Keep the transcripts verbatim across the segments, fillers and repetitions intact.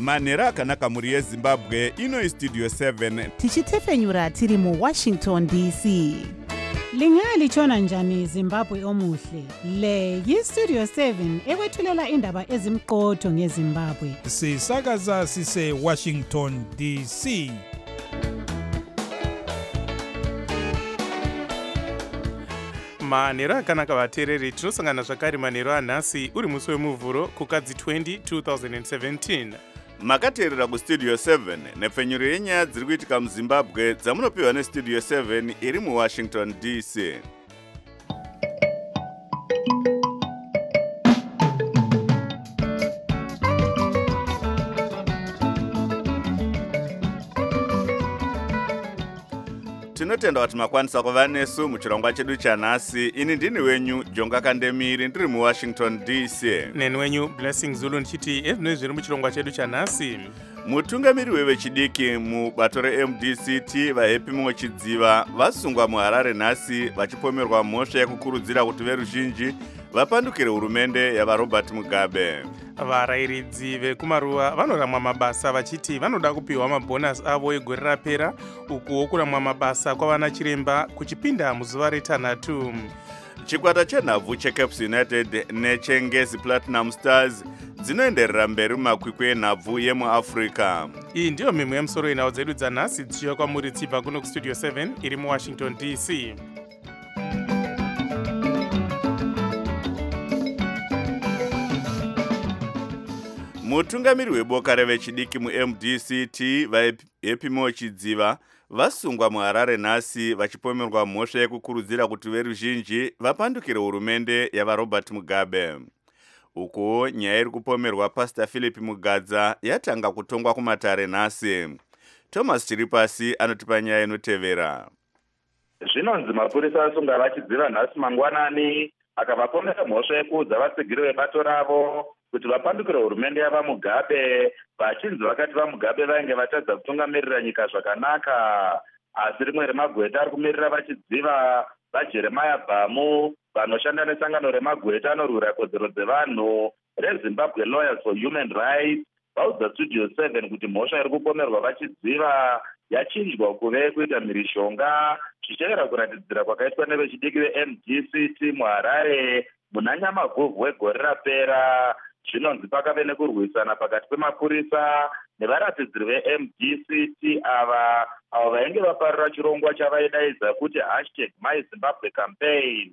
manhero akanaka mhuri yezimbabwe. Ino Studio seven tichitefenyura tiri mu Washington D C. Lingalitshona njani Zimbabwe omuhle? Le yi-Studio seven ekwethulela indaba ezimqotho ngeZimbabwe. Sisakaza sise Washington D C. Manhero akanaka vateereri, tinosangana zvakare manhero anhasi uri musi wemuvhuro kukadzi twenty twenty seventeen. makateerera kustudio seven nepfenyuro yenyaya dziri kuitika muzimbabwe dzamunopiwa nestudio seven iri muwashington D C. tinotenda kuti makwanisa kuva nesu muchirongwa chedu chanhasi. Ini ndini wenyu Jonga Kandemiri ndiri muwashington D C. Neni wenyu Blessing Zulu ndichiti ezvinoi zviri muchirongwa chedu chanhasi. mutungamiri wevechidiki mubato re-M D C T vaHappy Mochidziva vasungwa muHarare nhasi vachipomerwa mhosva yekukurudzira kuti veruzhinji vapandukire hurumende yavaRobert Mugabe. Varayiridzi vekumaruva vanoramwa mabasa vachiti vanoda kupiwa mabhonasi avo egore rapera, ukuwo kuramwa mabasa kwavana chiremba kuchipinda muzuva retanhatu. chikwata chenhabvu cheCaps United nechengezi Platinum Stars dzinoenderera mberi mumakwikwi enhabvu yemuAfrica. Iyi ndiyo mimwe yemusoro yenhau dzedu dzanhasi dzichiuya kwamuri dzibva kuno kustudio seven iri muWashington D C. mutungamiri weboka revechidiki muM D C T vaHappy Mochidziva vasungwa muHarare nhasi vachipomerwa mhosva yekukurudzira kuti veruzhinji vapandukire hurumende yavaRobert Mugabe. Uko nyaya iri kupomerwa Pastor Philip Mugadza yatanga kutongwa kumatare nhasi. Thomas Chiripasi anotipa nyaya inotevera. Zvinonzi mapurisa asunga vachidziva nhasi mangwanani akavapomera mhosva yekuudza vatsigiri vebato ravo kuti vapandukire hurumende yavaMugabe, vachinzi vakati vaMugabe vainge vatadza kutungamirira nyika zvakanaka. Asi rimwe remagweta ari kumirira vachidziva vaJeremiah Bhamu vanoshanda nesangano remagweta anorwira kodzero dzevanhu reZimbabwe Lawyers for Human Rights vaudza Studio seven kuti mhosva iri kupomerwa vachidziva yachinjwa kuve kuita mhirishonga zvichevera kuratidzira kwakaitwa nevechidiki veM D C T muHarare muna Nyamaguvhu wegore rapera. Zvinonzi pakave nekurwisana pakati pemapurisa nevaratidziri veM D C T ava avo vainge vaparira chirongwa chavaidaidza kuti hashtag My Zimbabwe campaign.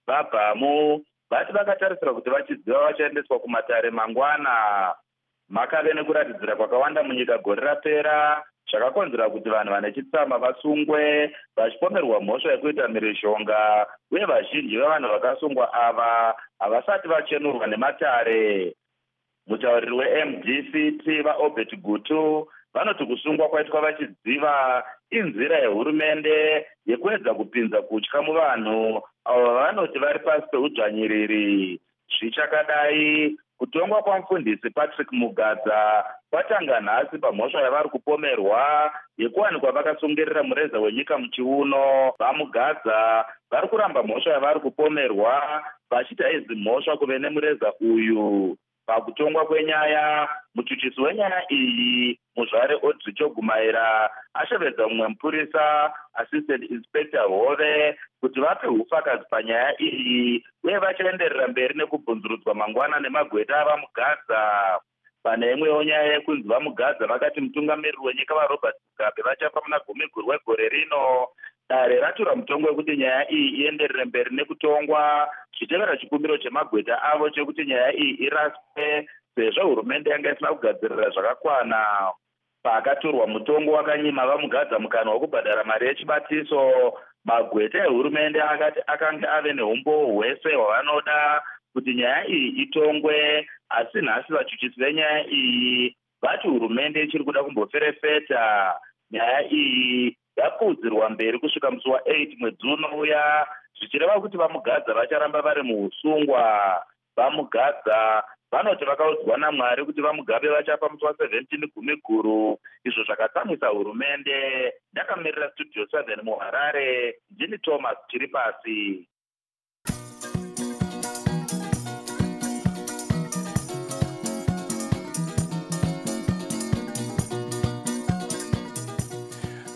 vaBhamu vati vakatarisira kuti vachidziva vachaendeswa kumatare mangwana. Makave nekuratidzira kwakawanda munyika gore rapera zvakakonzera kuti vanhu vane chitsama vasungwe vachipomerwa mhosva yekuita mhirishonga, uye vazhinji vevanhu vakasungwa ava havasati vachenurwa nematare. Mutauriri weM D C T vaObert Gutu vanoti kusungwa kwaitwa vachidziva inzira yehurumende yekuedza kupinza kutya muvanhu avo vanoti vari pasi peudzvanyiriri. Zvichakadai, kutongwa kwamufundisi Patrick Mugadza kwatanga nhasi pamhosva yavari kupomerwa yekuwanikwa vakasungirira mureza wenyika muchiuno. VaMugadza vari kuramba mhosva yavari kupomerwa vachiti haizi mhosva kuve nemureza uyu. Pakutongwa kwenyaya, muchuchisi wenyaya iyi muzvare Audrey Chogumaira ashevedza mumwe mupurisa Assistant Inspector Hove kuti vape hufakazi panyaya iyi uye vachaenderera mberi nekubvunzurudzwa mangwana nemagweta avaMugadza. Pane imwewo nyaya yekunzi vaMugadza vakati mutungamiriri wenyika vaRobert Mugabe vachafa muna gumi guru wegore rino. Dare ratura mutongo wekuti nyaya iyi ienderere mberi nekutongwa zvichevera chikumbiro chemagweta avo chekuti nyaya iyi iraswe sezvo hurumende yanga isina kugadzirira zvakakwana. Pakaturwa mutongo wakanyima vaMugadza mukana wekubhadhara mari yechibatiso, magweta ehurumende akati akanga ave neumbo hwese hwavanoda kuti nyaya iyi itongwe. Asi nhasi vachuchisi venyaya iyi vati hurumende ichiri kuda kumboferefeta. Nyaya iyi yapudzirwa mberi kusvika musi wa8 mwedzi unouya, zvichireva kuti vaMugadza vacharamba vari muusungwa. VaMugadza vanoti vakaudzwa naMwari kuti vaMugabe vachafa musi wa17 gumi guru, izvo zvakatsamwisa hurumende. Ndakamirira Studio seven muHarare, ndini Thomas Chiripasi.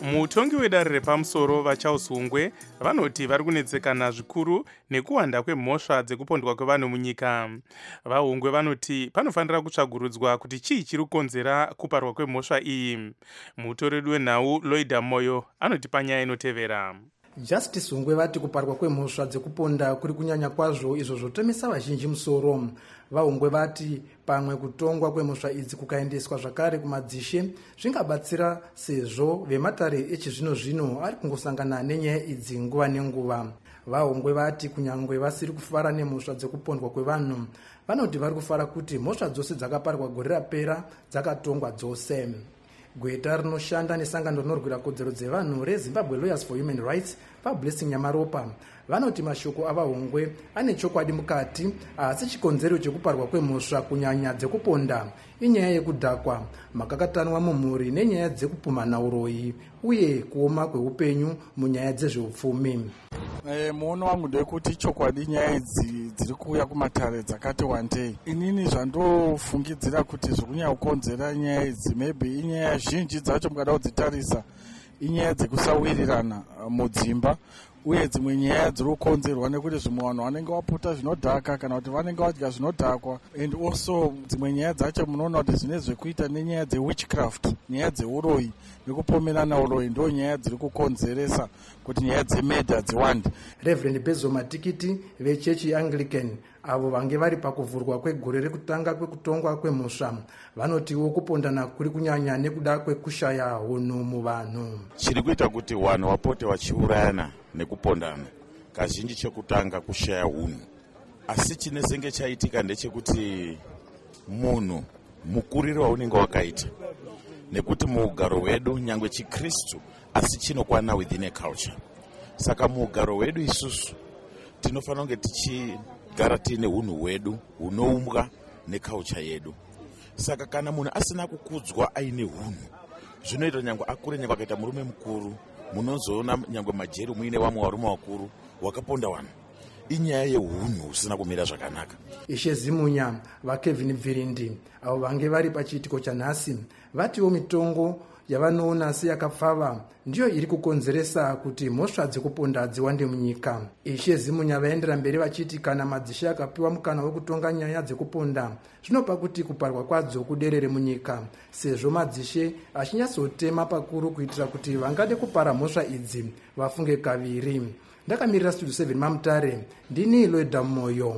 mutongi wedare repamusoro vaCharles Hungwe vanoti vari kunetsekana zvikuru nekuwanda kwemhosva dzekupondwa kwevanhu munyika. VaHungwe vanoti panofanira kutsvagurudzwa kuti chii chiri kukonzera kuparwa kwemhosva iyi. Mutoreri wenhau Loida Moyo anoti panyaya inotevera. Justice Hungwe vati kuparwa kwemhosva dzekuponda kuri kunyanya kwazvo izvo zvotomesa vazhinji musoro. VaHungwe vati pamwe kutongwa kwemhosva idzi kukaendeswa zvakare kumadzishe zvingabatsira sezvo vematare echizvino zvino ari kungosangana nenyaya idzi nguva nenguva. VaHungwe vati kunyangwe vasiri kufara nemhosva dzekupondwa kwevanhu, vanoti vari kufara kuti mhosva dzose dzakaparwa gore rapera dzakatongwa dzose. Gweta rinoshanda nesangano rinorwira kodzero dzevanhu reZimbabwe Lawyers for Human Rights paBlessing Nyamaropa vanoti mashoko avaHungwe ane chokwadi mukati, asi chikonzero chekuparwa kwemhosva kunyanya dzekuponda inyaya yekudhakwa, makakatanwa mumhuri nenyaya dzekupumhana uroyi uye kuoma kweupenyu munyaya dzezveupfumi. E, muono wangu ndekuti chokwadi nyaya idzi dziri kuuya kumatare dzakati wandei. Inini zvandofungidzira kuti zvikunyanya kukonzera nyaya idzi maybe inyaya zhinji dzacho mukada kudzitarisa inyaya dzekusawirirana mudzimba, uye dzimwe nyaya dziri kukonzerwa nekuti zvimwe vanhu vanenge vaputa zvinodhaka kana kuti vanenge vadya zvinodhakwa, and also dzimwe nyaya dzacho munoona kuti zvine zvekuita nenyaya dzewitchcraft, nyaya dzeuroyi nekupomerana uroyi ndo nyaya dziri kukonzeresa kuti nyaya dzemedha dziwande. Reverend Bezo Matikiti vechechi yeAnglican avo vange vari pakuvhurwa kwegore rekutanga kwekutongwa kwemhosva vanotiwo kupondana kuri kunyanya nekuda kwekushaya hunhu muvanhu. Chiri kuita kuti vanhu vapote vachiurayana nekupondana kazhinji chekutanga kushaya hunhu, asi chinesenge chaitika ndechekuti munhu mukuriro waunenge wakaita, nekuti muugaro hwedu nyangwe chiKristu asi chinokwana within a culture. Saka muugaro hwedu isusu tinofanira kunge tichigara tiine hunhu hwedu hunoumbwa neculture yedu. Saka kana munhu asina kukudzwa aine hunhu, zvinoita nyangwe akure nyangwe akaita murume mukuru, munozoona nyangwe majeru muine vamwe varume vakuru wakaponda vanhu. Inyaya yehunhu usina kumira zvakanaka. Ishe Zimunya vaKevin Bvirindi avo vange vari pachiitiko chanhasi vatiwo mitongo yavanoona seyakapfava ndiyo iri kukonzeresa kuti mhosva dzekuponda dziwande munyika. Ishe Zimunya vaendera mberi vachiti kana madzishe akapiwa mukana wekutonga nyaya dzekuponda zvinopa kuti kuparwa kwadzo kuderere munyika, sezvo madzishe achinyatsotema pakuru kuitira kuti vangade kupara mhosva idzi vafunge kaviri. Ndakamirira Studio seven Mamutare, ndini Loida Moyo.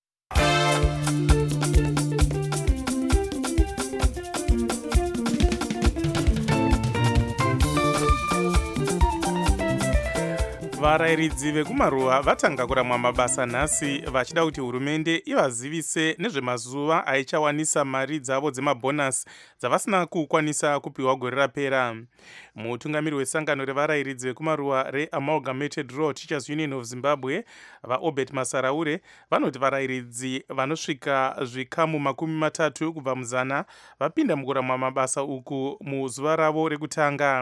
Varayiridzi vekumaruwa vatanga kuramwa mabasa nhasi vachida kuti hurumende ivazivise nezvemazuva aichawanisa mari dzavo dzemabhonasi dzavasina kukwanisa kupiwa gore rapera. Mutungamiri wesangano revarayiridzi vekumaruwa reAmalgamated Rural Teachers Union of Zimbabwe vaObert Masaraure vanoti varayiridzi vanosvika zvikamu makumi matatu kubva muzana vapinda mukuramwa mabasa uku muzuva ravo rekutanga.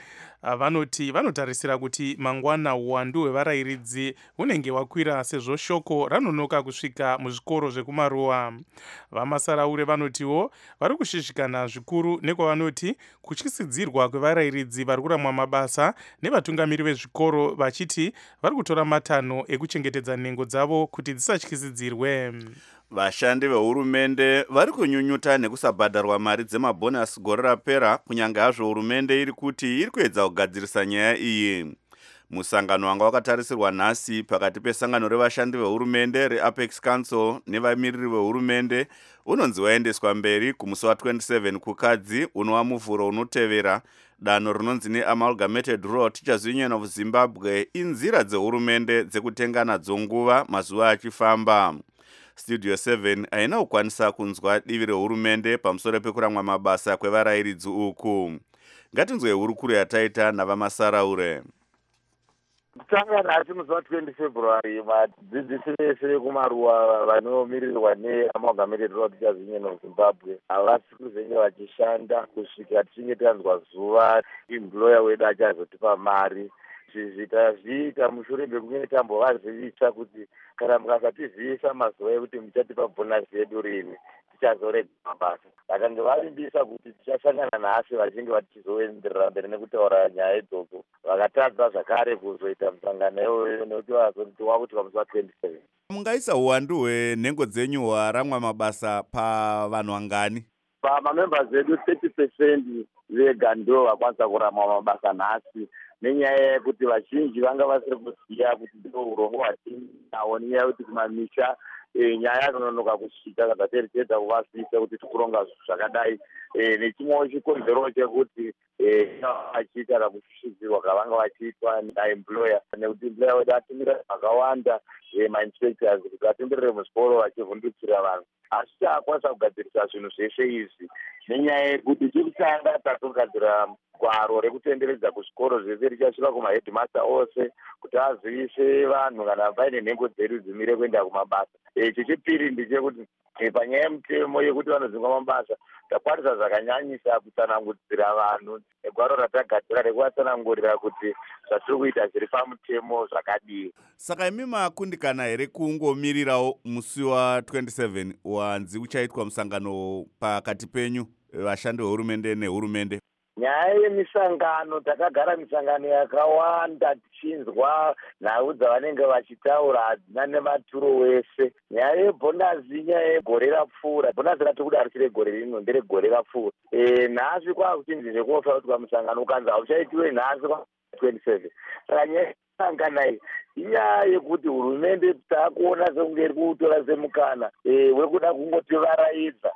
Vanoti vanotarisira kuti mangwana uwandu hwevarayiridzi hunenge hwakwira sezvo shoko ranonoka kusvika muzvikoro zvekumaruwa. VaMasaraure vanotiwo vari kushishikana zvikuru nekwavanoti kutyisidzirwa kwevarayiridzi vari kuramwa mabasa nevatungamiri vezvikoro vachiti vari kutora matanho ekuchengetedza nhengo dzavo kuti dzisatyisidzirwe. Vashandi vehurumende vari kunyunyuta nekusabhadharwa mari dzemabhonasi gore rapera, kunyange hazvo hurumende iri kuti iri kuedza kugadzirisa nyaya iyi. Musangano wanga wakatarisirwa nhasi pakati pesangano revashandi vehurumende reApex Council nevamiriri vehurumende unonzi waendeswa mberi kumusi wa27 kukadzi unova muvhuro unotevera. Danho rinonzi neAmalgamated Rural Teachers Union of Zimbabwe inzira dzehurumende dzekutenga nadzo nguva mazuva achifamba. Studio seven haina kukwanisa kunzwa divi rehurumende pamusoro pekuramwa mabasa kwevarayiridzi uku. Ngatinzwe hurukuro yataita navaMasaraure. Kutanga nhasi musi wa20 February vadzidzisi vese vekumaruwa vanomirirwa neAmalgamated Rural Teachers Union of Zimbabwe havasi kuzenge vachishanda kusvika tichinge tanzwa zuva employer wedu achazotipa mari. Zvizita zviita mushure mekunge tambovazivisa kuti kana mukasatizivisa mazuva ekuti muchatipa bhonasi yedu rini tichazorega mabasa. Vakange vavimbisa kuti tichasangana nhasi vachinge vachizoenderera mberi nekutaura nyaya idzodzo, vakatadza zvakare kuzoita musangano iwoyo nekuti vazoti wakuti pamusi wa27. Mungaisa uwandu hwenhengo dzenyu hwaramwa mabasa pavanhu vangani? Pamamembers edu thirty percent vega ndo vakwanisa kurama mabasa nhasi, nenyaya yekuti vazhinji vanga vasiri kuziya kuti ndo urongo hwatinawo, nenyaya yekuti kumamisha nyaya kunonoka kusvika saka terekedza kuvasisa kuti tikuronga zvakadai. Nechimwewo chikonzero chekuti vachiita kana kushushizirwa kavanga vachiitwa naemployer, nekuti employer wedu atumira vakawanda mainspectors kuti vatenderere muzvikoro vachivhundutsira vanhu, asi taakwanisa kugadzirisa zvinhu zveshe izvi nenyaya yekuti chekutanga tatogadzira gwaro rekutenderedza kuzvikoro zvese richasvika kumahedmaster ose kuti azivise vanhu kana vaine nhengo dzedu dzimire kuenda kumabasa. Chechipiri ndechekuti panyaya yemutemo yekuti vanozingwa mabasa takwanisa zvakanyanyisa kutsanangudzira vanhu negwaro ratagadzira rekuvatsanangurira kuti zvatiri kuita zviri pamutemo zvakadii. Saka imi makundikana here kungomirirawo musi wa twenty-seven wanzi uchaitwa musangano pakati penyu vashandi vehurumende nehurumende? Nyaya yemisangano, takagara misangano yakawanda tichinzwa nhau dzavanenge vachitaura hadzina nematuro wese. Nyaya yebhonasi, nyaya yegore rapfuura, bhonasi ratiri kuda risire gore rino nderegore rapfuura. Nhasi kwakuchinzi zvekuofa kuti pamusangano ukanzi hauchaitiwe nhasi kwa twenty-seven. Saka nyaya yemisangano iyi inyaya yekuti hurumende taakuona sekunge iri kuutora semukana wekuda kungotivaraidza.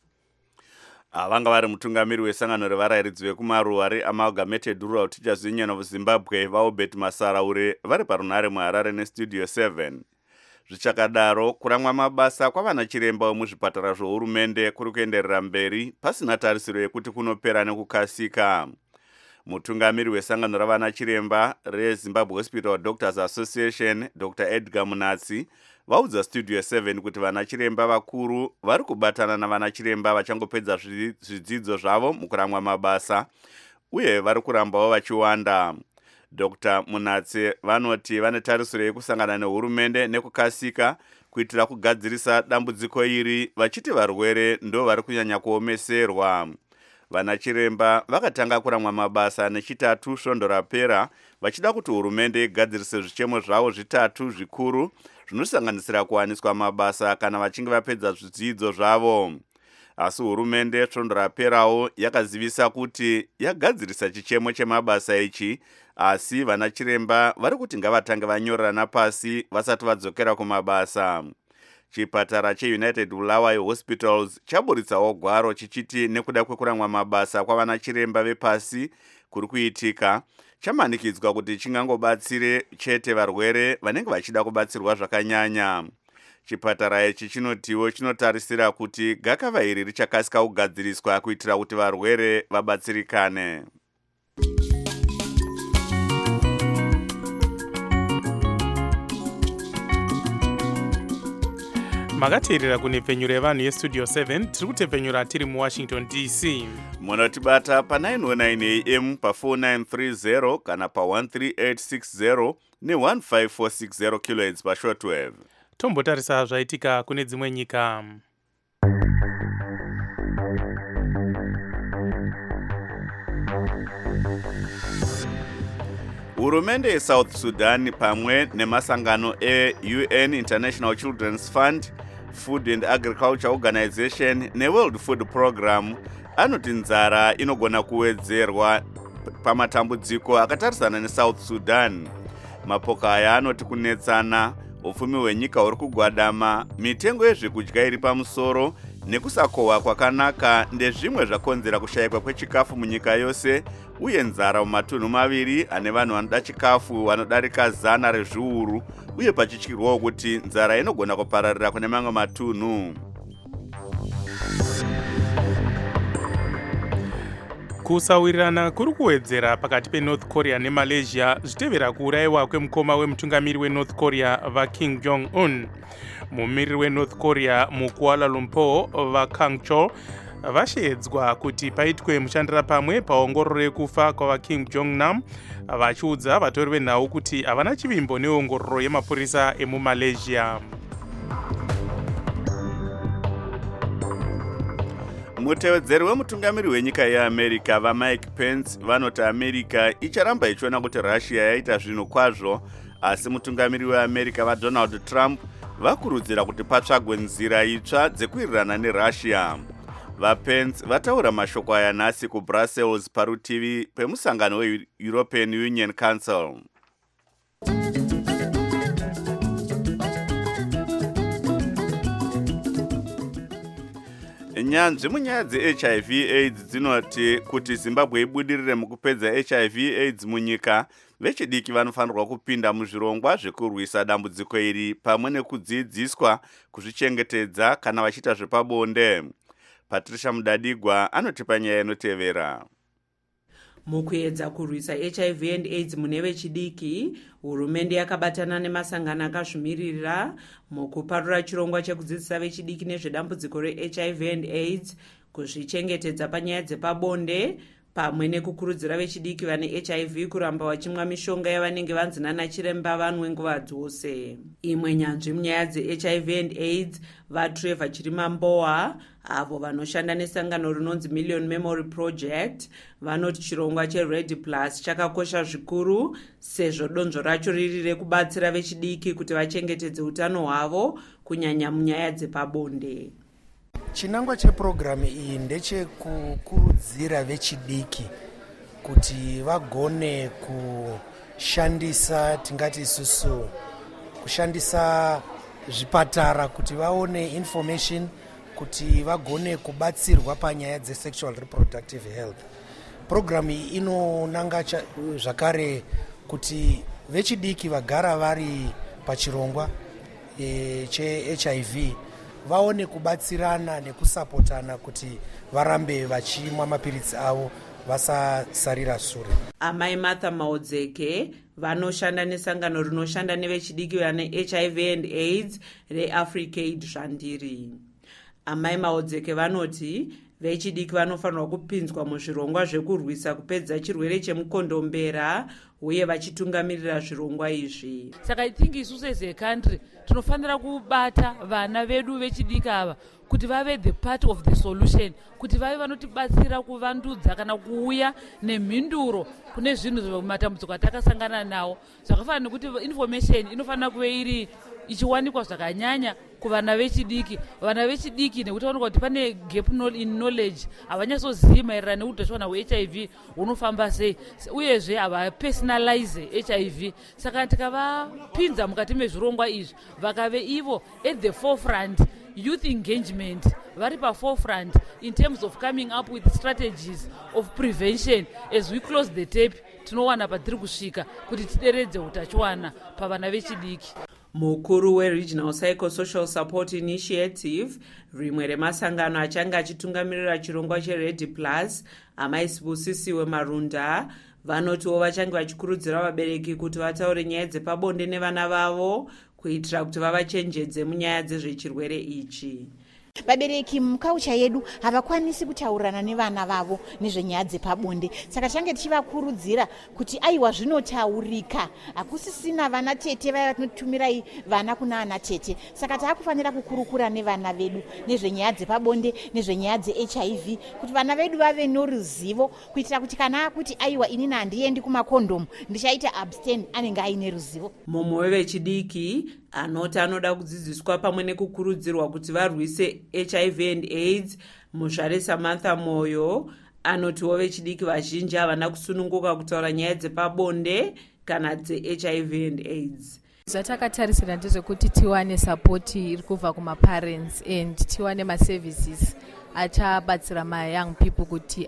Vanga vari mutungamiri wesangano revarairidzi vekumaruwa reAmalgamated Rural Teachers Union of Zimbabwe vaobert Masaraure vari parunhare muHarare nestudio seven. Zvichakadaro, kuramwa mabasa kwavana chiremba vemuzvipatara zvohurumende kuri kuenderera mberi pasina tarisiro yekuti kunopera nekukasika. Mutungamiri wesangano ravana chiremba reZimbabwe Hospital Doctors Association Doctor Edgar Munatsi vaudza studio seven kuti vana chiremba vakuru vari kubatana navana chiremba vachangopedza zvidzidzo zvavo mukuramwa mabasa uye vari kurambawo vachiwanda. Doctor Munatsi vanoti vane tarisiro yekusangana nehurumende nekukasika kuitira kugadzirisa dambudziko iri, vachiti varwere ndo vari kunyanya kuomeserwa. Vana chiremba vakatanga kuramwa mabasa nechitatu svondo rapera vachida kuti hurumende igadzirise zvichemo zvavo zvitatu zvikuru zvinosanganisira kuwaniswa mabasa kana vachinge vapedza zvidzidzo zvavo. Asi hurumende svondo raperawo yakazivisa kuti yagadzirisa chichemo chemabasa ichi, asi vana chiremba vari kuti ngavatange vanyorerana pasi vasati vadzokera kumabasa. Chipatara cheUnited Bulawayo Hospitals chaburitsawo gwaro chichiti nekuda kwekuramwa mabasa kwavana chiremba vepasi kuri kuitika, chamanikidzwa kuti chingangobatsire chete varwere vanenge vachida kubatsirwa zvakanyanya. Chipatara ichi chinotiwo chinotarisira kuti gakava iri richakasika kugadziriswa kuitira kuti varwere vabatsirikane. Makateerera kunepfenyuro yevanhu yestudio seven, tiri kutepfenyura tiri muWashington D C. Munotibata pa nine oh nine A M pa four nine three zero kana pa one three eight six zero ne one five four six zero kilohertz pa shortwave. Tombotarisa zvaitika kune dzimwe nyika. Hurumende yeSouth Sudan pamwe nemasangano e-U N International Children's Fund, Food and Agriculture Organization neWorld Food Program anoti nzara inogona kuwedzerwa pamatambudziko akatarisana neSouth Sudan. Mapoka aya anoti kunetsana, upfumi hwenyika huri kugwadama, mitengo yezvekudya iri pamusoro nekusakohwa kwakanaka ndezvimwe zvakonzera kushayikwa kwechikafu munyika yose, uye nzara mumatunhu maviri ane vanhu vanoda chikafu vanodarika zana rezviuru, uye pachityirwawo kuti nzara inogona kupararira kune mamwe matunhu. Kusawirirana kuri kuwedzera pakati peNorth Korea neMalaysia zvitevera kuurayiwa kwemukoma wemutungamiri weNorth Korea vaKim Jong-un. Mumiriri weNorth Korea muKuala Lumpur vaKang Chol vashedzwa kuti paitwe mushandira pamwe paongororo yekufa kwavaKim Jong-nam, vachiudza vatori venhau kuti havana chivimbo neongororo yemapurisa emuMalaysia. mutevedzeri wemutungamiri wenyika yeamerica vaMike Pence vanoti america icharamba ichiona kuti russia yaita zvinhu kwazvo, asi mutungamiri weamerica vaDonald Trump vakurudzira kuti patsvagwe nzira itsva dzekuwirirana nerussia. VaPence vataura mashoko aya nhasi kuBrussels parutivi pemusangano weEuropean Union Council. Nyanzvi munyaya dze-H I V AIDS dzinoti kuti Zimbabwe ibudirire mukupedza H I V AIDS munyika, vechidiki vanofanirwa kupinda muzvirongwa zvekurwisa dambudziko iri pamwe nekudzidziswa kuzvichengetedza kana vachiita zvepabonde. Patricia Mudadigwa anotipa nyaya inotevera. Mukuedza kurwisa H I V and AIDS mune vechidiki, hurumende yakabatana nemasangano akazvimirira mukuparura chirongwa chekudzidzisa vechidiki nezvedambudziko re-H I V and AIDS, kuzvichengetedza panyaya dzepabonde, pamwe nekukurudzira vechidiki vane H I V kuramba vachimwa mishonga yavanenge vanzi nana chiremba vanwe nguva dzose. Imwe nyanzvi munyaya dze-H I V and AIDS vaTrevor Chirimamboa, avo vanoshanda nesangano rinonzi Million Memory Project, vanoti chirongwa cheRed Plus chakakosha zvikuru sezvo donzvo racho riri rekubatsira vechidiki kuti vachengetedze utano hwavo kunyanya munyaya dzepabonde. Chinangwa chepurogiramu iyi ndechekukurudzira vechidiki kuti vagone kushandisa, tingati isusu kushandisa zvipatara kuti vaone information, kuti vagone kubatsirwa panyaya dzesexual reproductive health. Purogiramu iyi inonanga zvakare kuti vechidiki vagara vari pachirongwa e, che-H I V vaone kubatsirana nekusapotana kuti varambe vachimwa mapiritsi avo vasasarira sure. Amai Martha Maodzeke vanoshanda nesangano rinoshanda nevechidiki vane H I V and AIDS reAfricaid Zhandiri. Amai Maodzeke vanoti vechidiki vanofanirwa kupinzwa muzvirongwa zvekurwisa kupedza chirwere chemukondombera uye vachitungamirira zvirongwa izvi. Saka I think isusu as a country tinofanira kubata vana vedu vechidiki ava kuti vave the part of the solution, kuti vave vanotibatsira kuvandudza kana kuuya nemhinduro kune zvinhu zvematambudziko atakasangana nawo. Zvakafanana nekuti information inofanira kuve iri ichiwanikwa zvakanyanya kuvana vechidiki. Vana vechidiki nekuti vanokuwa kuti pane gap in knowledge, havanyasozivi maererano neutachiona hwe-H I V hunofamba sei, uyezve havapersonalize H I V. Saka tikavapinza mukati mezvirongwa izvi vakave ivo at the forefront, youth engagement vari paforefront in terms of coming up with strategies of prevention, as we close the tape tinowana patiri kusvika kuti tideredze utachiwana pavana vechidiki. Mukuru weRegional Psychosocial Support Initiative, rimwe remasangano achanga achitungamirira chirongwa cheRed Plus, Amai Sibusisiwe Marunda, vanotiwo vachange vachikurudzira vabereki kuti vataure nyaya dzepabonde nevana vavo kuitira kuti vavachenjedze munyaya dzezvechirwere ichi. Vabereki mukaucha yedu havakwanisi kutaurana nevana vavo nezvenyaya dzepabonde, saka tange tichivakurudzira kuti aiwa zvinotaurika, hakusisina vana tete vaya vanotumirai vana kuna ana tete. Saka taakufanira kukurukura nevana vedu nezvenyaya dzepabonde nezvenyaya dze-H I V kuti vana vedu vave noruzivo, kuitira kuti kana akuti aiwa inini handiendi kumakondomu ndichaita abstain, anenge aine ruzivo. Mumwe wevechidiki anoti anoda kudzidziswa pamwe nekukurudzirwa kuti varwise H I V and AIDS, Muzvare Samantha Moyo anotiwo vechidiki vazhinji havana kusununguka kutaura nyaya dzepabonde kana dze-H I V and AIDS. Zvatakatarisira ndezvekuti tiwane support iri kubva kuma-parents and tiwane ma-services achabatsira ma-young people kuti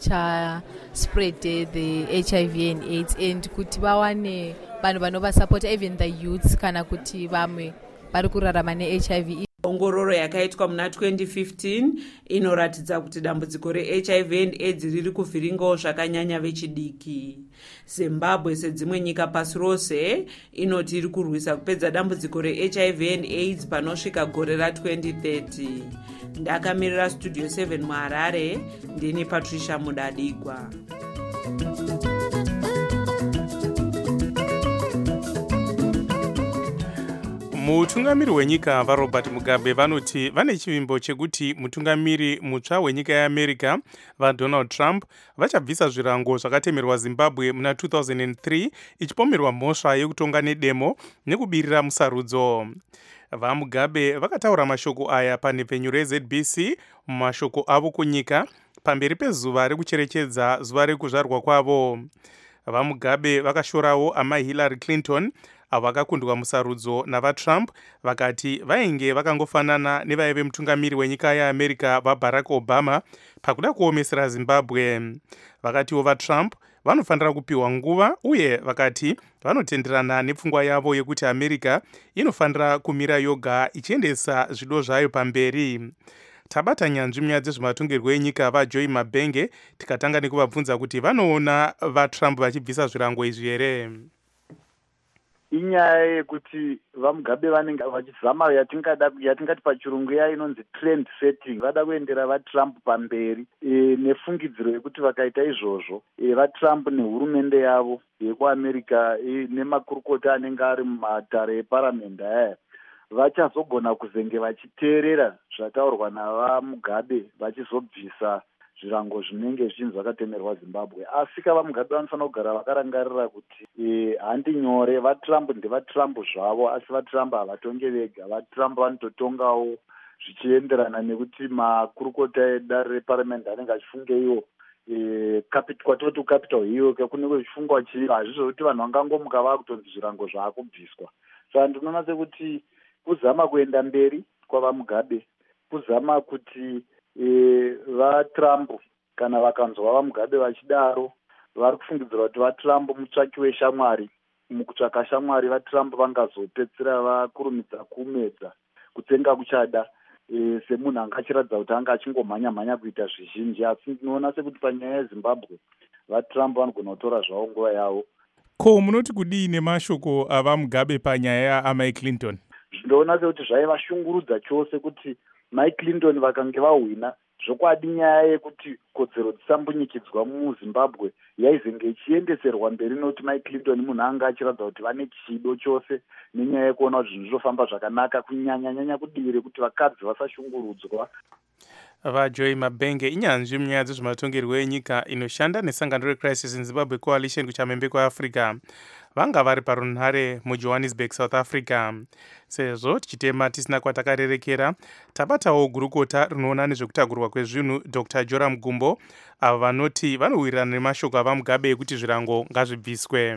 achaspread the H I V and AIDS, and kuti vawane vanhu vanovasupporta even the youths kana kuti vamwe vari kurarama ne-H I V. Ongororo yakaitwa muna twenty fifteen inoratidza kuti dambudziko re-H I V and AIDS riri kuvhiringawo zvakanyanya vechidiki. Zimbabwe sedzimwe nyika pasi rose inoti iri kurwisa kupedza dambudziko re-H I V and AIDS panosvika gore ra twenty thirty. Ndakamirira Studio seven muHarare, ndini Patricia Mudadigwa. mutungamiri wenyika varobert mugabe vanoti vane chivimbo chekuti mutungamiri mutsva wenyika yeamerica vadonald trump vachabvisa zvirango zvakatemerwa zimbabwe muna two thousand three ichipomerwa mhosva yekutonga nedemo nekubirira musarudzo. vamugabe vakataura mashoko aya panhepfenyuro yeZ B C mumashoko avo kunyika pamberi pezuva rekucherechedza zuva rekuzvarwa kwavo. vamugabe vakashorawo amai Hillary Clinton avo vakakundwa musarudzo navatrump vakati vainge vakangofanana nevaive mutungamiri wenyika yeamerica vaBarack Obama pakuda kuomesera Zimbabwe. vakatiwo vatrump vanofanira kupiwa nguva uye vakati vanotenderana nepfungwa yavo yekuti america inofanira kumira yoga ichiendesa zvido zvayo pamberi. tabata nyanzvi munyaya dzezvematongerwo enyika vaJoy Mabenge tikatanga nekuvabvunza kuti vanoona vatrump vachibvisa zvirango izvi here. inyaya yekuti vamugabe vanenge vachizama yatingada yatingati pachirungu iya inonzi trend setting, vada kuendera vatrump pamberi e, nefungidziro yekuti vakaita izvozvo e, vatrump nehurumende yavo yekuamerica e, nemakurukota anenge ari mumatare eparamende aya vachazogona kuzenge vachiteerera zvataurwa navamugabe vachizobvisa zvirango zvinenge zvichinzi zvakatemerwa Zimbabwe. asi kavamugabe vanofanira kugara vakarangarira kuti e, handi nyore. vatrump ndevatrump zvavo, asi vatrump havatonge vega. vatrump vanototongawo zvichienderana nekuti makurukota edare reparamende anenge achifunge iwo e, kwatoti capital hill kunenge kuchifungwa chii. hazvizvo kuti vanhu vangangomuka vakutonzi zvirango zvaakubviswa. saka ndinoona sekuti kuzama kuenda mberi kwavamugabe, kuzama kuti e, vatrump kana vakanzwa vamugabe vachidaro vari kufungidzira kuti vatrump mutsvaki weshamwari. mukutsvaka shamwari vatrump vangazopedzisira vakurumidza kumedza kutsenga kuchada e, semunhu anga achiratidza kuti anga achingomhanya mhanya kuita zvizhinji. asi ndinoona sekuti panyaya yezimbabwe vatrump vanogona kutora zvavo nguva yavo. ko munoti kudii nemashoko avamugabe panyaya yaamai Clinton? ndinoona sekuti zvaivashungurudza chose kuti mai Clinton vakange vahwina zvokwadi nyaya yekuti kodzero dzisambunyikidzwa muzimbabwe yaizenge ichiendeserwa mberi nokuti mai Clinton munhu anga achiratidza kuti vane chido chose nenyaya yekuona kuti zvinhu zvinofamba zvakanaka, kunyanya nyanya kudii rekuti vakadzi vasashungurudzwa. vaJoy Mabenge inyanzvi munyaya dzezvematongerwo enyika inoshanda nesangano reCrisis in Zimbabwe Coalition kuchamhembe kweAfrica. vanga vari parunhare muJohannesburg, South Africa. sezvo tichitema tisina kwatakarerekera, tabatawo gurukota rinoona nezvekutagurwa kwezvinhu Dr Joram Gumbo avo vanoti vanowirirana nemashoko avamugabe ekuti zvirango ngazvibviswe.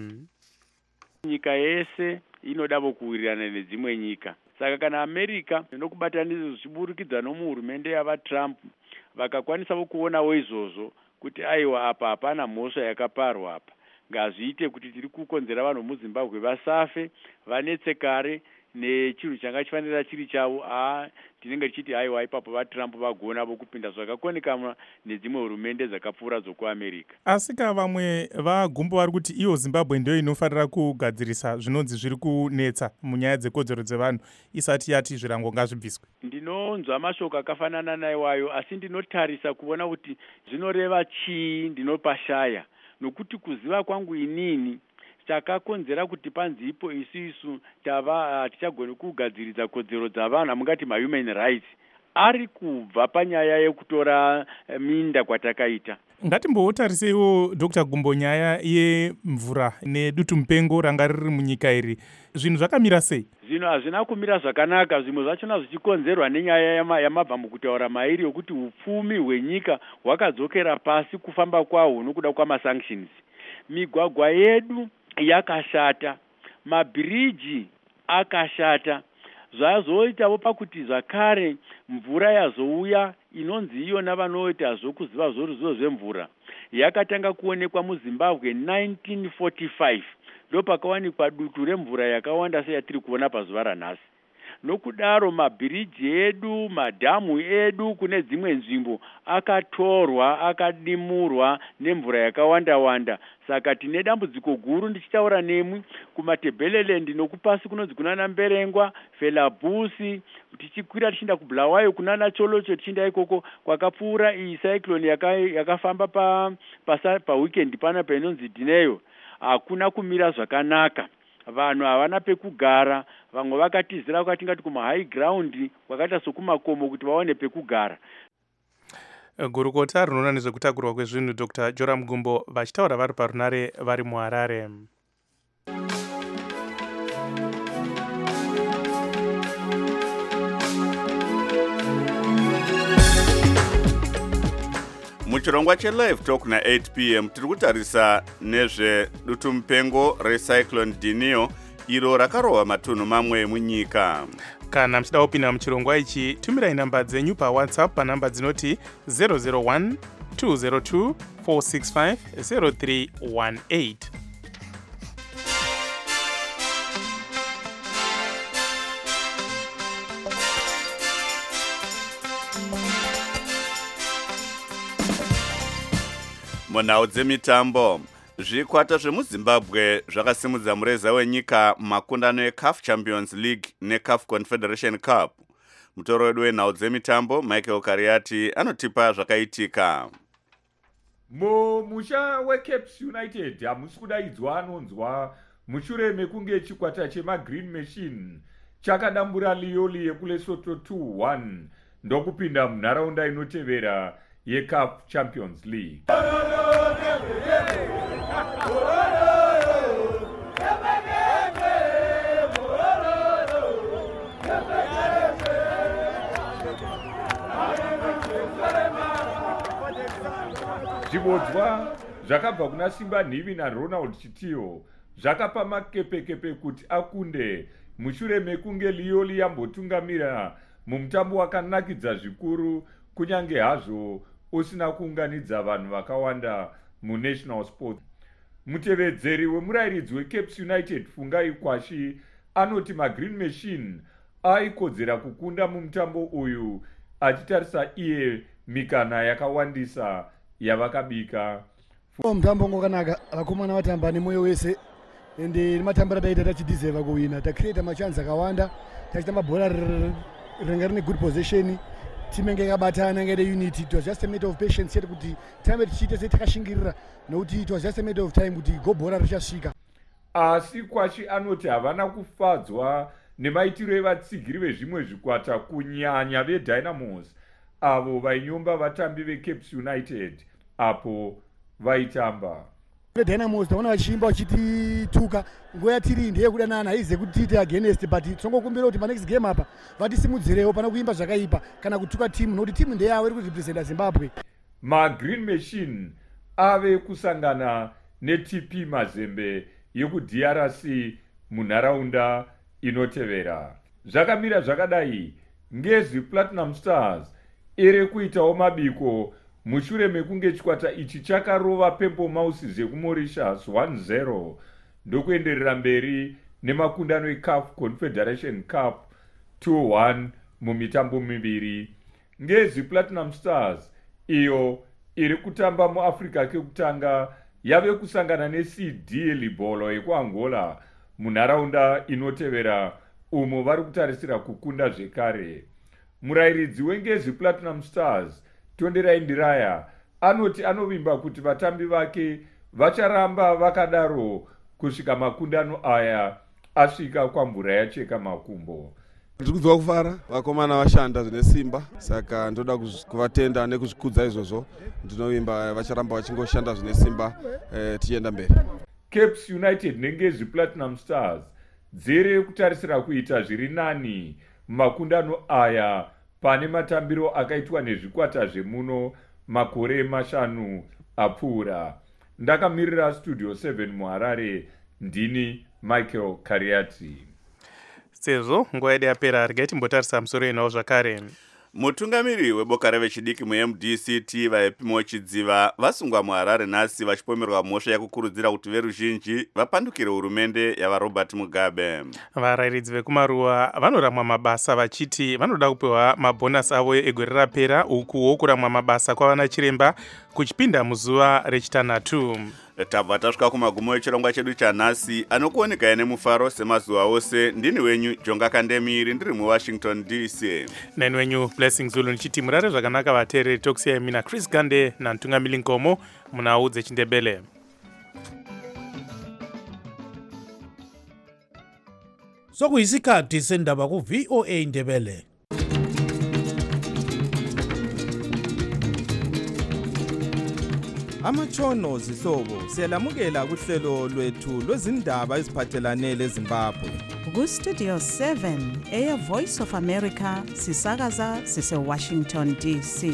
nyika yese inodavo kuwirirana nedzimwe nyika. saka kana america nokubatanizvo zvichiburikidza nomuhurumende yavatrump vakakwanisavo kuonawo izvozvo kuti aiwa apa hapana mhosva yakaparwa apa, ngazviite kuti tiri kukonzera vanhu muzimbabwe vasafe vanetse kare nechinhu changa chifanira chiri chavo. a tinenge tichiti aiwa ipapo vatrump vagona vokupinda zvakakonekana nedzimwe hurumende dzakapfuura dzokuamerica. asi ka vamwe vagumbo vari kuti iyo zimbabwe ndiyo inofanira kugadzirisa zvinonzi zviri kunetsa munyaya dzekodzero dzevanhu isati yati zvirango ngazvibviswe. ndinonzwa mashoko akafanana naiwayo, asi ndinotarisa kuona kuti zvinoreva chii ndinopashaya, nokuti kuziva kwangu inini chakakonzera kuti panzipo isisu tava tichagone kugadziridza kodzero dzavanhu amungati mahuman rights ari kubva panyaya yekutora minda kwatakaita. ngatimbotariseiwo Dr Gumbo nyaya yemvura nedutu mupengo ranga riri munyika iri, zvinhu zvakamira sei? zvinhu hazvina kumira zvakanaka, zvimwe zvachona zvichikonzerwa nenyaya yama, yamabva mukutaura mairi yokuti upfumi hwenyika hwakadzokera pasi kufamba kwahwo nokuda kwamasanctions. migwagwa yedu yakashata, mabhiriji akashata, zvazoitawo pakuti zvakare mvura yazouya inonzi iyona vanoita zvokuziva zvoruzivo zvemvura yakatanga kuonekwa muzimbabwe nineteen forty-five. ndo pakawanikwa dutu remvura yakawanda seyatiri kuona pazuva ranhasi. nokudaro mabhiriji edu, madhamu edu kune dzimwe nzvimbo akatorwa akadimurwa nemvura yakawanda wanda. saka tine dambudziko guru, ndichitaura nemwi kumatebheleland nokupasi kunonzi kunana Mberengwa, Felabusi, tichikwira tichienda kuBulawayo kunana Cholocho, tichienda ikoko kwakapfuura iyi cyclone yaka, yakafamba pa pa, pa weekend pana painonzi Dineyo. hakuna kumira zvakanaka. vanhu havana pekugara, vamwe vakatizira kwakatingati kumahigh ground kwakaita sokumakomo kuti vaone pekugara. Gurukota rinoona nezvekutakurwa kwezvinhu Dr Joram Gumbo vachitaura vari parunare vari muHarare. muchirongwa chelive talk na eight p m tiri kutarisa nezvedutumupengo recyclone Dinio iro rakarohwa matunhu mamwe munyika. Kana muchida kupinda muchirongwa ichi, tumirai namba dzenyu pawhatsapp panamba dzinoti zero zero one two zero two four six five zero three one eight. munhau dzemitambo, zvikwata zvemuzimbabwe zvakasimudza mureza wenyika mumakundano eCAF Champions League neCAF Confederation Cup. Mutoro wedu wenhau dzemitambo Michael Kariati anotipa zvakaitika. mumusha weCape United hamusi kudaidzwa anonzwa mushure mekunge chikwata chemagreen machine chakadambura Lioli yekuLesotho two one ndokupinda munharaunda inotevera yeCAF Champions League. Zvibodzwa zvakabva kuna Simba Nhivi naRonald Chitiyo zvakapa makepekepe kuti akunde mushure mekunge Lioli yambotungamira mumutambo wakanakidza zvikuru, kunyange hazvo usina kuunganidza vanhu vakawanda muNational Sports. Mutevedzeri wemurairidzi weCape United Fungai Kwashi anoti magreen machine aikodzera kukunda mumutambo uyu achitarisa iye mikana yakawandisa yavakabika. Mutambo ngokanaka vakomana vatamba nemoyo wese ende nematambiro ataita tachidizeva kuwina, tacreata machanzi akawanda, tachita mabhora ringa rine good position, timu inge yakabatana inge ine unity. It was just a matter of patience yet kuti time tichite setakashingirira nokuti it was just a matter of time kuti gobhora richasvika. Asi Kwashi anoti havana kufadzwa nemaitiro evatsigiri vezvimwe zvikwata kunyanya veDynamos avo vainyomba vatambi veCape United apo vaitamba. veDynamos taona vachiimba vachitituka nguva yatiri ndeye kudanana haize kuti tiite against, but tinongokumbira kuti panext game apa vatisimudzirewo pana kuimba zvakaipa kana kutuka timu nokuti timu ndeyavo iri kurepresenta Zimbabwe. magreen machine ave kusangana neT P Mazembe yekuD R C munharaunda inotevera. Zvakamira zvakadai ngezvi Platinum Stars iri kuitawo mabiko mushure mekunge chikwata ichi chakarova Pembo Mouses yekuMauritius one zero ndokuenderera mberi nemakundano eCAF Confederation Cup two one mumitambo miviri. Ngezi Platinum Stars iyo iri kutamba muAfrica kekutanga yave kusangana neC D Libolo yekuAngola munharaunda inotevera umo vari kutarisira kukunda zvekare. Murairidzi wengezi Platinum Stars Tonderai Ndiraya anoti anovimba kuti vatambi vake vacharamba vakadaro kusvika makundano aya asvika kwamvura yacheka makumbo. Ndiri kunzwa kufara, vakomana vashanda zvine simba, saka ndoda kuvatenda nekuzvikudza izvozvo. Ndinovimba vacharamba vachingoshanda zvine simba eh, tichienda mberi. Cape United nengezi Platinum Stars dziri kutarisira kuita zviri nani makundano aya pane matambiro akaitwa nezvikwata zvemuno makore mashanu apfuura. Ndakamirira Studio seven muHarare, ndini Michael Kariati. Sezvo nguva yedu yapera, regai timbotarisa musoro yenhau zvakare. Mutungamiri weboka revechidiki muM D C T vaipimo chidziva vasungwa muHarare nhasi vachipomerwa mhosva yekukurudzira kuti veruzhinji vapandukire hurumende yavaRobert Mugabe. Varairidzi vekumaruwa vanoramwa mabasa vachiti vanoda kupiwa mabhonasi avo egore rapera, ukuwo kuramwa mabasa kwavana chiremba kuchipinda muzuva rechitanhatu. Tabva tasvika kumagumo echirongwa chedu chanhasi anokuoneka nemufaro semazuva ose. Ndini wenyu Jonga Kandemiri ndiri muWashington D C. Neni wenyu Blessing Zulu nichiti murare zvakanaka vateereri tokusiyai mina Chris Gande naNtungamiri Nkomo munhau dzechindebele. sokuyisikhathi sendaba ku-V O A Ndebele. Amatshono zihlobo siyalamukela kuhlelo lwethu lwezindaba eziphathelane leZimbabwe. Ku-Studio seven, Air Voice of America, sisakaza sise-Washington D C.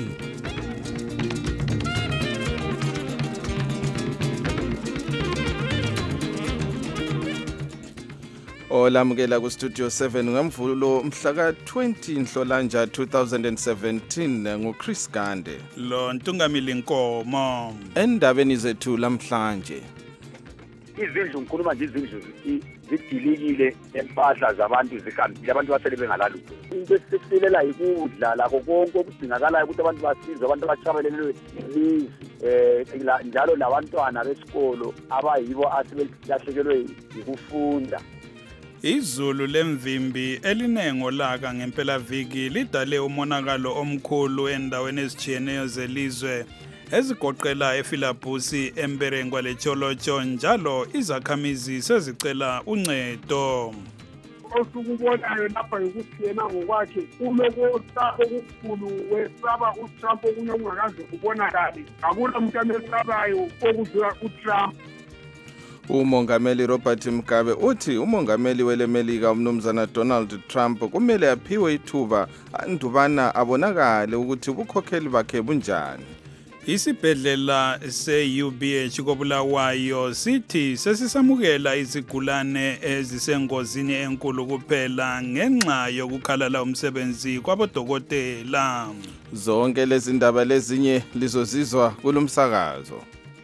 Olamukela ku-Studio seven ngemvulo mhla ka twenty Nhlolanja two thousand seventeen nguChris Gande. Lo Ntungamili Nkomo. Endabeni zethu lamhlanje. Izindlu ngikhuluma nje izindlu zidilikile empahla zabantu zihambile abantu basele bengalalutho. Into esisilela ikudla lakho konke okudingakalayo ukuthi abantu basizwe abantu abatshabelelwe imizi eh njalo labantwana besikolo abayibo asebelahlekelwe yikufunda. Izulu lemvimbi elinengo laka ngempela viki lidale umonakalo omkhulu endaweni ezitshiyeneyo zelizwe ezigoqela eFilabusi, Emberengwa leCholocho njalo izakhamizi sezicela uncedo. Osukubonayo lapha ukuthi yena ngokwakhe ulokosaba okukhulu wesaba uTrump okunye ungakaze kubonakali. Akula umuntu amesabayo okudlula uTrump. Umongameli Robert Mugabe uthi umongameli welemelika umnumzana Donald Trump kumele aphiwe ithuba andubana abonakale ukuthi ubukhokheli bakhe bunjani. Isibhedlela se-U B H koBulawayo sithi sesisamukela izigulane ezisengozini enkulu kuphela ngenxa yokukhalala umsebenzi kwabodokotela. Zonke lezi ndaba lezinye lizozizwa kulomsakazo.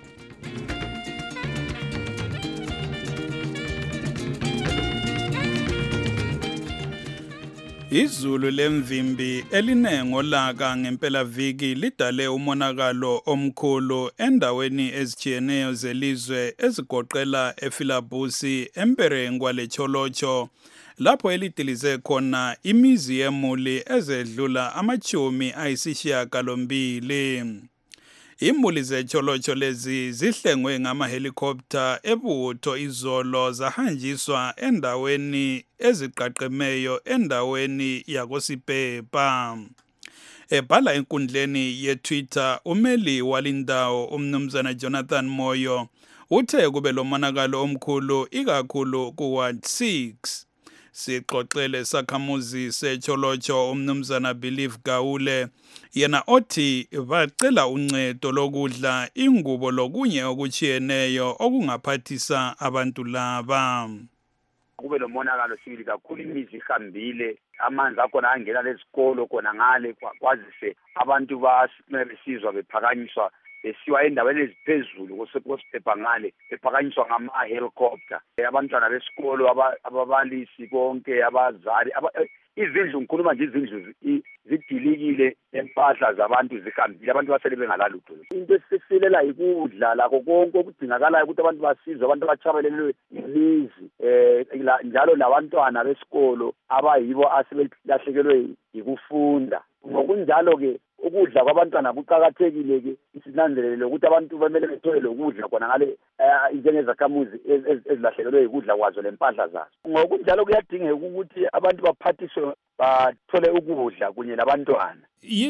Izulu lemvimbi elinengo laka ngempela viki lidale umonakalo omkhulu endaweni ezitshiyeneyo zelizwe ezigoqela eFilabusi, Emberengwa leCholocho lapho elidilize khona imizi yemuli ezedlula amachumi ayisishiyagalombili. Imuli zeCholocho lezi zihlengwe ngamahelicopter ebutho izolo zahanjiswa endaweni eziqaqemeyo endaweni yakosipepa. Ebhala enkundleni yeTwitter umeli walindawo umnumzana Jonathan Moyo uthe kube lo monakalo omkhulu ikakhulu ku-Ward six. Sixoxele sakhamuzi seCholocho umnumzana Believe Gawule yena othi bacela uncedo lokudla ingubo lokunye okuchiyeneyo okungaphathisa abantu laba. Kube lo monakalo sibili kakhulu imizi ihambile amanzi akhona angena lesikolo khona ngale kwazise abantu basizwa bephakanyiswa besiwa endaweni eziphezulu kosiphepha ngale bephakanyiswa ngama-helicopter. Abantwana besikolo ababalisi konke abazali izindlu ngikhuluma nje izindlu zidilikile empahla zabantu zihambile abantu basele bengalalutho. Into esisilela ikudla lakho konke okudingakalayo ukuthi abantu basizwe abantu abatshabelelwe imizi eh njalo labantwana besikolo abayibo asebelahlekelwe yikufunda. Ngokunjalo ke ukudla kwabantwana kuqakathekile ke isinanzelele ukuthi abantu bamele bethole lokudla khona ngale njengezakhamuzi ezilahlekelwe yikudla kwazo lempahla zazo. Ngokunjalo kuyadingeka ukuthi abantu baphathiswe bathole ukudla kunye labantwana.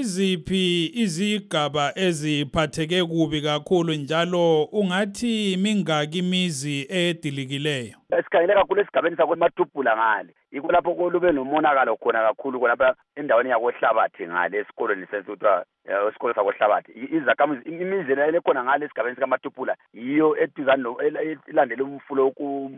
Yiziphi izigaba eziphatheke kubi kakhulu njalo ungathi mingaki imizi edilikileyo? Esikhangele kakhulu esigabeni sakweMatubhula ngale yikho lapho kolube nomonakalo khona kakhulu khona endaweni yakohlabathi ngale esikolweni sesutwa esikolo sakohlabathi. Izakhamuzi imizi le khona ngale esigabeni sikaMatubhula yiyo eduzane ilandele umfulo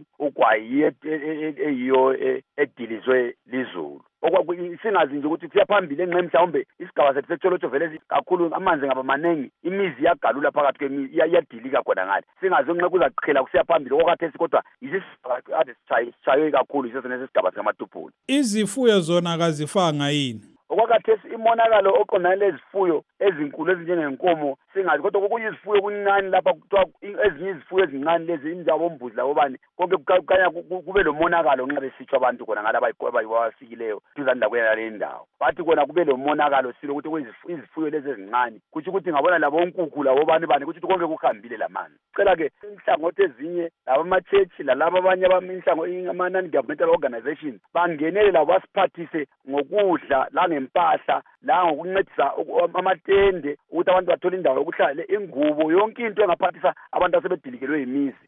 ukwayi eyiyo edilizwe lizulu. Singazi nje ukuthi siyaphambili enqe mhlawumbe isigaba sethu seCholocho vele kakhulu amanzi ngaba maningi imizi yagalula phakathi kwemizi iyadilika khona ngale singazi unqe kuzaqhela kusiyaphambili okwathi kodwa isigaba ade sichayiwe kakhulu isesenesigaba sikaMatubhula. Izifuyo zona akazifanga yini? Okwakhe okwakhathesi imonakalo oqondane lezifuyo ezinkulu ezinjengenkomo singazi, kodwa kuyizifuyo kuncane lapha kuthiwa ezinye izifuyo ezincane lezi injabombuzi labobani konke kukhanya kube lo monakalo nxa besitsho abantu khona ngalaba abayiwafikileyo duzane lakuyena le ndawo. Bathi kona kube lo monakalo silo ukuthi izifuyo lezi ezincane kutsho ukuthi ngabona labo nkukhu labobani bani kutsho ukuthi konke kuhambile lamanzi. Cela-ke inhlangothi ezinye labamachechi lalaba abanye ama-non-governmental organization bangenele labo basiphathise ngokudla langempahla la ngokuncedisa amatende ukuthi abantu bathole indawo yokuhlala, ingubo, yonke into engaphathisa abantu asebedilikelwe yimizi.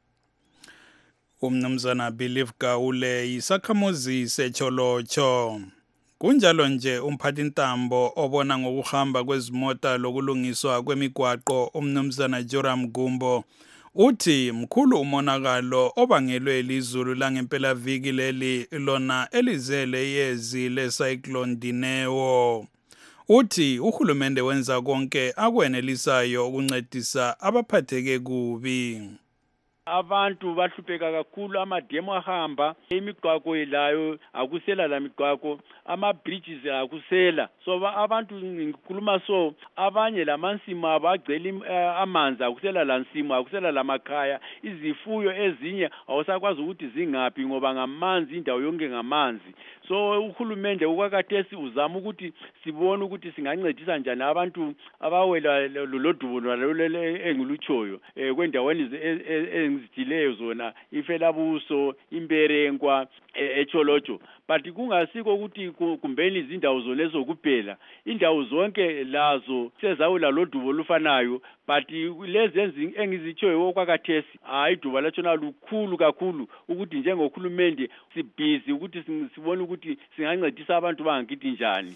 Umnumzana Believe Gaule yisakhamuzi seCholocho. Kunjalo nje umphathintambo obona ngokuhamba kwezimota lokulungiswa kwemigwaqo umnumzana Joram Gumbo uthi mkhulu umonakalo obangelwe lizulu langempelaviki leli lona elizele yezi lecyclone Dineo. Uthi uhulumende wenza konke akwenelisayo ukuncedisa abaphatheke kubi. Abantu bahlupheka kakhulu, amademo ahamba, imigwaqo ilayo akusela la migwaqo, ama bridges akusela. So abantu ngikhuluma so abanye lamansimo abagcela amanzi akusela la nsimo, akusela la makhaya, izifuyo ezinye awusakwazi ukuthi zingaphi ngoba ngamanzi, indawo yonke ngamanzi. So uhulumende ukwakhathesi uzama ukuthi sibone ukuthi singancedisa njani abantu abawela lodubo lolele enguluchoyo kwendaweni engizidileyo zona iFelabuso, Imberenkwa, eCholocho. But kungasiko ukuthi kumbeni izindawo zolezo kuphela, indawo zonke lazo sezawula lodubo lufanayo, but lezi engizichoyo okwakhathesi hayi duba lachona lukhulu kakhulu ukuthi njengohulumende sibhizi ukuthi sibone ukuthi singancedisa abantu bangakithi njani.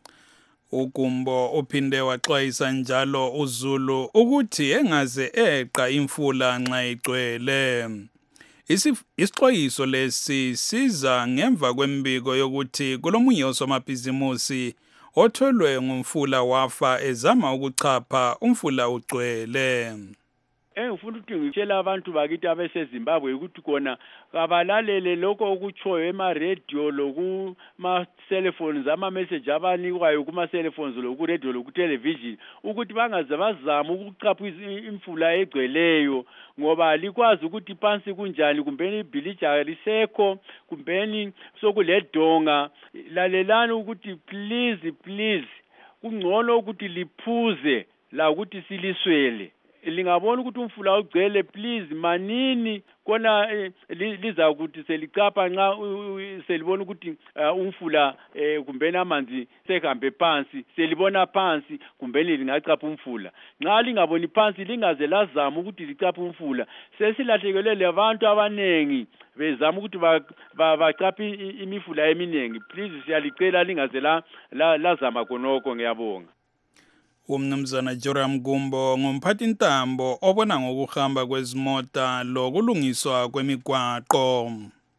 Ugumbo uphinde waxwayisa njalo uZulu ukuthi engaze eqa imfula nxa igcwele. Isixwayiso lesi siza ngemva kwembiko yokuthi kulomunye osomabhizimusi otholwe ngumfula wafa ezama ukuchapha umfula ugcwele. Engifuna ukuthi ngitshela abantu bakithi abeseZimbabwe ukuthi kona kabalalele lokho okuchoyo ema radio lokuma cellphones ama message abanikwayo kuma cellphones loku radio loku television ukuthi bangaze bazama ukuchapha imfula egcweleyo ngoba likwazi ukuthi phansi kunjani kumbeni ibilija lisekho kumbeni sokuledonga. Lalelani ukuthi please please kungcono ukuthi liphuze la ukuthi siliswele. Lingabona ukuthi umfula ugcwele please manini kona liza ukuthi selicapha nxa selibona ukuthi umfula kumbeni amanzi sehambe phansi, selibona phansi kumbeni lingacapha umfula. Nxa lingaboni phansi lingaze lazama ukuthi licapha umfula. Sesilahlekelwe abantu abanengi bezama ukuthi bacaphe imifula eminengi. Please siyalicela lingaze lazama konoko, ngiyabonga. Umnumzana Joram Gumbo ngumphathintambo obona ngokuhamba kwezimota lokulungiswa kwemigwaqo.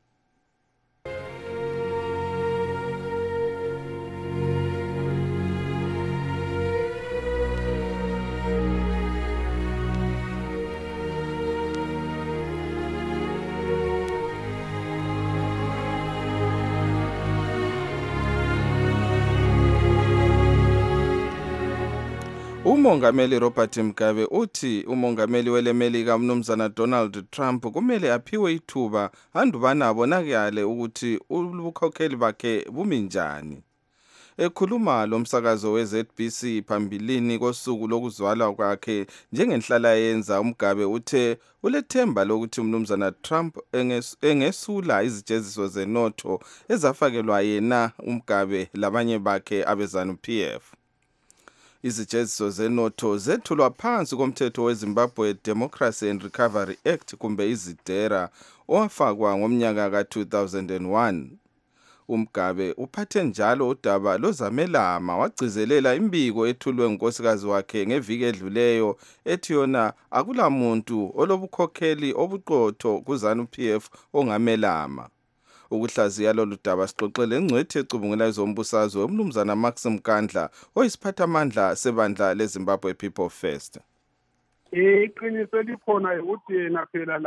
Umongameli Robert Mugabe uthi umongameli welemelika umnumzana Donald Trump kumele aphiwe ithuba andubana abonakale ukuthi ubukhokheli bakhe bumi njani. Ekhuluma lomsakazo we-Z B C phambilini kosuku lokuzalwa kwakhe njengenhlala yenza, uMugabe uthe ulethemba lokuthi umnumzana Trump engesula izijeziso zenotho ezafakelwa yena uMugabe labanye bakhe abeZANU-P F. Izijeziso zenotho zethulwa phansi komthetho weZimbabwe Democracy and Recovery Act kumbe izidera owafakwa ngomnyaka ka two thousand one. uMugabe uphathe njalo udaba lozamelama wagcizelela imbiko ethulwe ngunkosikazi wakhe ngeviki edluleyo ethi yona akulamuntu olobukhokheli obuqotho kuZANU-P F ongamelama. Ukuhlaziya lolu daba sixoxele engcwethi ecubungela ezombusazwe umnumzana Maxim Kandla oyisiphathamandla sebandla leZimbabwe People First. Iqiniso likhona ukuthi yena phela laye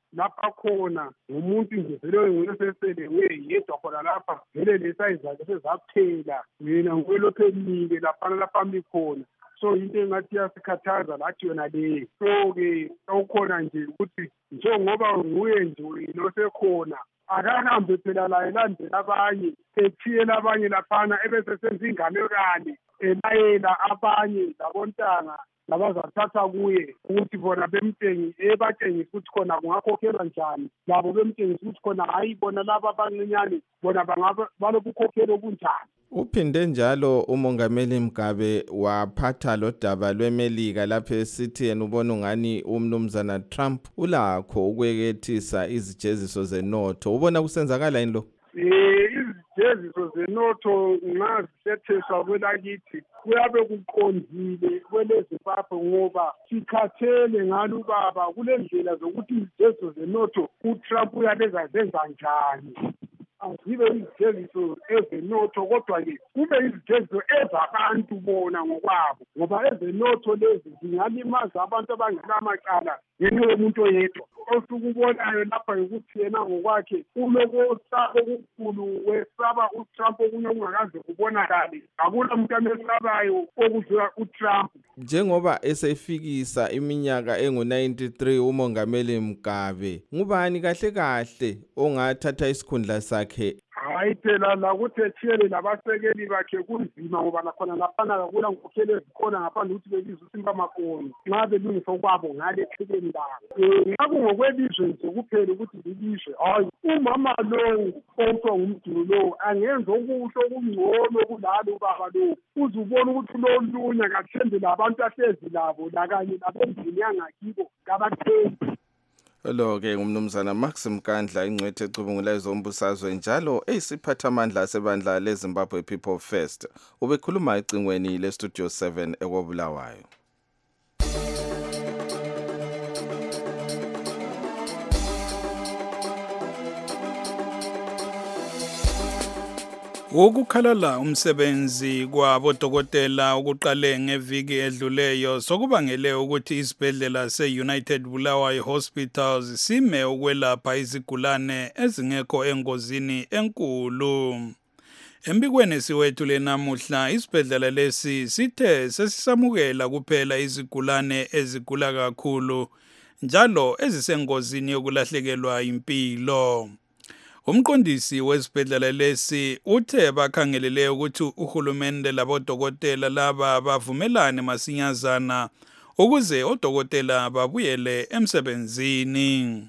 lapha khona ngumuntu nje vele ngulesesele weyedwa khona lapha vele lesayizakhe sezaphela mina ngwelokhu emile laphana lapha mikhona so into engathi yasikhathaza lathi yona leyo so-ke awukhona nje ukuthi njengoba nguye nje losekhona akahambe phela la elandela abanye ethiyela abanye laphana ebese senza inganekane elayela abanye labontanga labazathatha kuye ukuthi bona bemtengi ebatshengisa ukuthi khona kungakhokhelwa njani labo bemtshengisa ukuthi khona hayi bona laba abancinyane bona balobukhokhelo bunjani. Uphinde njalo umongameli Mugabe waphatha lo daba lweMelika lapho esithi yena ubona ungani umnumzana Trump ulakho ukwekethisa izijeziso zenotho. Ubona kusenzakala yini lo? Eh izijeziso zenotho nxa zisetheswa kwelakithi kuyabe kuqondile kweleZimbabwe ngoba sikhathele ngalo baba kule ndlela zokuthi izijeziso zenotho uTrump uyabeza zenza njani. Azibe izijeziso ezenotho kodwa-ke kube izijeziso ezabantu bona ngokwabo ngoba ezenotho lezi zingalimaza abantu abangelamacala ngenxa yomuntu oyedwa. Osukubonayo lapha ukuthi yena ngokwakhe ulokosaba okukhulu wesaba uTrump okunye okungakaze kubonakale. Akula muntu amesabayo okudlula uTrump. Njengoba esefikisa iminyaka engu ninety-three umongameli Mugabe, ngubani kahle kahle ongathatha isikhundla sakhe? Hayi phela la ukuthi ethiyele labasekeli bakhe kunzima ngoba lakhona laphana kakula ngokhokhele ezikhona ngaphandle ukuthi belizwe uSimba Makoni nxa belungisa kwabo ngale ehlekeni labo. Ngaku ngokwelizwe nje kuphela ukuthi lilizwe hayi umama lo omfo ngumdulu lo angenza okuhle okungcono kulalo baba lo uzubona ukuthi lo lunya kathembe labantu ahlezi labo la kanye labendini yangakibo kabathembi. Lo ke ngumnumzana Max Mkandla ingcwethe ecubungula ezombusazwe njalo eyisiphathamandla sebandla leZimbabwe People First. Ubekhuluma ecingweni le Studio seven ekwabulawayo. Ukukhalala umsebenzi kwabodokotela ukuqale ngeviki edluleyo sokubangele ukuthi isibhedlela se-United Bulawayo Hospitals sime ukwelapha izigulane ezingekho engozini enkulu. Embikweni siwethu lenamuhla isibhedlela lesi sithe sesisamukela kuphela izigulane ezigula kakhulu njalo ezisengozini yokulahlekelwa impilo. Umqondisi wesibhedlela lesi uthe bakhangelele ukuthi uhulumende labodokotela laba bavumelane masinyazana ukuze odokotela babuyele emsebenzini.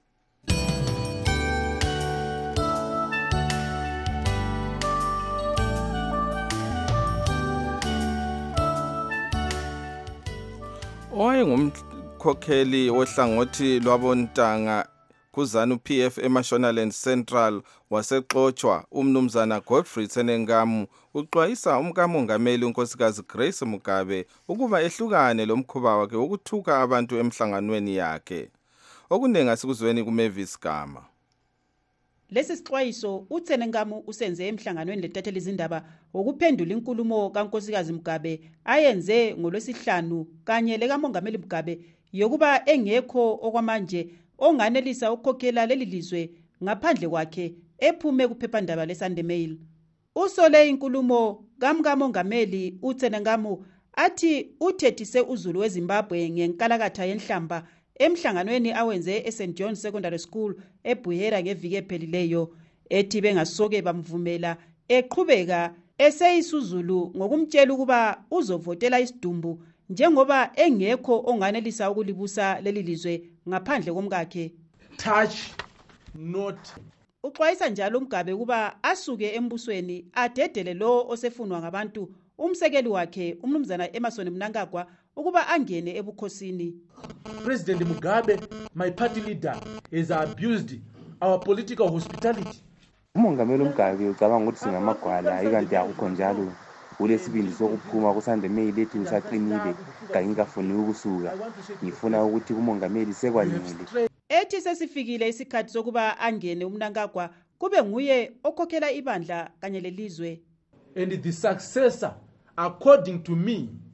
Owayengumkhokheli wohlangothi lwabontanga kuZanu P F eMashonaland Central wasexoxwa umnumzana Godfrey Tsenengamu uxwayisa umkamongameli unkosikazi Grace Mugabe ukuba ehlukane lomkhuba wakhe ukuthuka abantu emhlanganweni yakhe. Okunenga sikuzweni kuMavis Gama. Lesi sixwayiso uTsenengamu usenze emhlanganweni letatheli izindaba ukuphendula inkulumo kankosikazi Mugabe ayenze ngolwesihlanu kanye lekamongameli Mugabe yokuba engekho okwamanje onganelisa ukukhokhela leli lizwe ngaphandle kwakhe ephume kuphephandaba leSunday Mail. Usole inkulumo kamkamongameli uTsenengamu athi uthethise uZulu weZimbabwe ngenkalakatha yenhlamba emhlanganweni awenze eSaint John Secondary School eBuhera ngeviki ephelileyo ethi bengasoke bamvumela eqhubeka eseyisuzulu ngokumtshela ukuba uzovotela isidumbu njengoba engekho onganelisa ukulibusa leli lizwe ngaphandle komkakhe. Touch not. Uxwayisa njalo uMgabe kuba asuke embusweni adedele lo osefunwa ngabantu umsekeli wakhe umnumzana Emerson Mnangagwa ukuba angene ebukhosini. President Mugabe, my party leader, has abused our political hospitality. Umongameli uMgabe ucabanga ukuthi singamagwala ikanti akukho njalo. Ulesibindi sokuphuma kuSunday Mail ethi ngisaqinile kanye ngafuni ukusuka. Ngifuna ukuthi umongameli sekwanele. Ethi sesifikile isikhathi sokuba angene uMnangagwa kube nguye okhokhela ibandla kanye lelizwe. And the successor, according to me,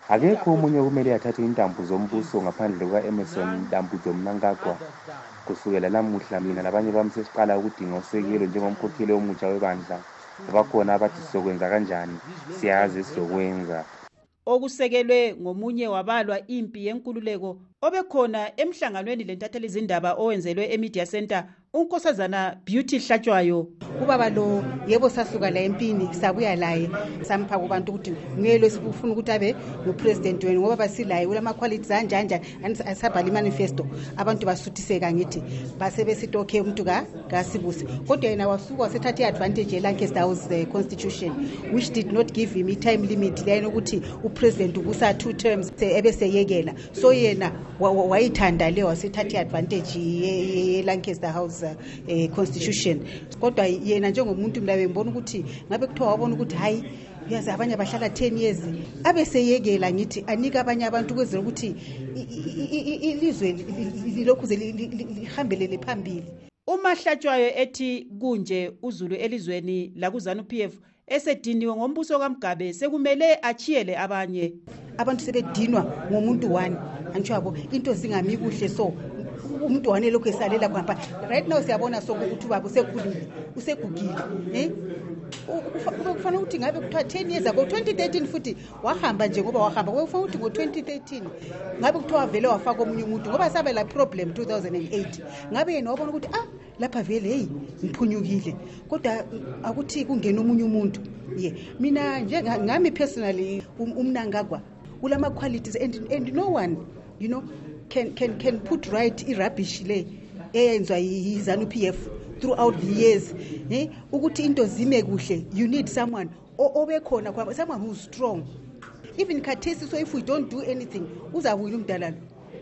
akekho omunye kumele athathe intambo zombuso ngaphandle kuka-emerson dambudzo mnangagwa. Kusukela namuhla mina labanye bami sesiqala ukudinga usekelo njengomkhokheli omutsha webandla. Bakhona abathi sizokwenza kanjani, siyazi sizokwenza. Okusekelwe ngomunye wabalwa impi yenkululeko obekhona emhlanganweni lentatheli izindaba owenzelwe eMedia Center unkosazana Beauty Hlatshwayo. Ubaba lo yebo sasuka la empini sabuya laye sampha kubantu ukuthi ngiyelo sifuna ukuthi abe ngupresident wenu ngoba basilaye ulama qualities anjanja asabhala imanifesto abantu basuthiseka ngithi base besithi okay umuntu ka kasibuse kodwa yena wasuka wasethatha advantage eLancaster House the constitution which did not give him a time limit lena ukuthi upresident ubusa two terms ebese yekela so yena wayithanda le wasethatha advantage eLancaster House eh, constitution kodwa yena njengomuntu mlabe ngibona ukuthi ngabe kuthiwa wabona ukuthi hayi yazi abanye bahlala ten years abese yekela ngithi anika abanye abantu kwezela ukuthi ilizwe lilokhu lihambelele phambili. UMahlatshwayo ethi kunje uZulu elizweni la kuZanu P F esediniwe ngombuso kaMgabe sekumele achiyele abanye abantu sebedinwa ngomuntu one anjwabo into zingami kuhle so umuntu wane lokho esalela kwapha right now siyabona sokuthi ubaba usekhulile usegugile eh kufanele ukuthi ngabe kuthiwa ten years ago twenty thirteen futhi wahamba nje ngoba wahamba kufanele ukuthi ngo twenty thirteen ngabe kuthiwa vele wafaka omunye umuntu ngoba sabe la problem two thousand eight ngabe yena wabona ukuthi ah lapha vele hey ngiphunyukile kodwa akuthi kungena omunye umuntu ye mina nje ngami personally umnangagwa ulama qualities and and no one you know can can can put right irubbish le eyenzwa yiZanu P F throughout the years eh ukuthi into zime kuhle you need someone obekhona kwa someone who's strong even khathesi so if we don't do anything uzawuwina umdalalo.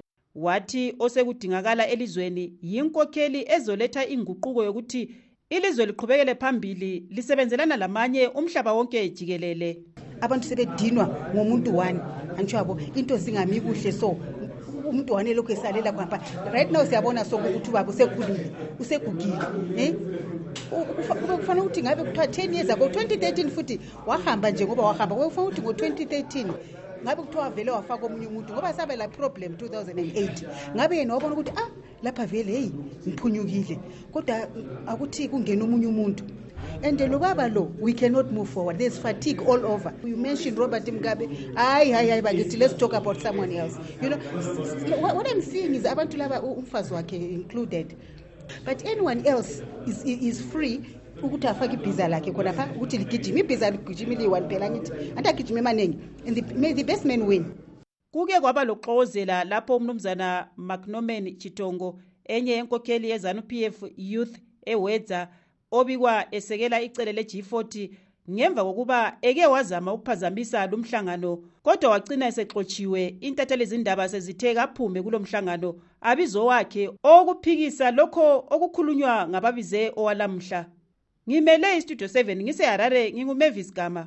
Wathi osekudingakala elizweni yinkokheli ezoletha inguquko yokuthi ilizwe liqhubekele phambili lisebenzelana lamanye umhlaba wonke jikelele. Abantu sebedinwa ngomuntu one anjwabo into zingami kuhle so umuntu wane lokho esalela kwapha right now siyabona sokuthi ubaba usekhulile usegugile eh kufanele ukuthi ngabe kuthiwa ten years ago twenty thirteen futhi wahamba nje ngoba wahamba kufanele ukuthi ngo twenty thirteen ngabe kuthiwa vele wafaka omunye umuntu ngoba sabe la problem two thousand eight ngabe yena wabona ukuthi ah lapha vele hey ngiphunyukile kodwa akuthi kungena omunye umuntu. And the Lubaba law, we cannot move forward. There's fatigue all over. You mentioned Robert Mugabe. Aye, aye, aye, but let's talk about someone else. You know, what, what I'm seeing is abantu laba umfazwakhe included. But anyone else is is free ukuthi afake ibhiza lakhe khona pha ukuthi ligijima ibhiza ligijimile one phela ngithi andagijima emanengi and the, may the best man win. Kuke kwaba loxozela lapho umnumzana McNorman Chitongo enye yenkokheli yeZanu P F Youth ewedza obikwa esekela icele le G forty ngemva kokuba eke wazama ukuphazamisa lumhlangano kodwa wagcina esexotshiwe. Intatheli izindaba sezithe kaphume kulomhlangano abizo wakhe okuphikisa lokho okukhulunywa ngababize owalamhla. Ngimele iStudio seven ngise Harare nginguMavis Gama.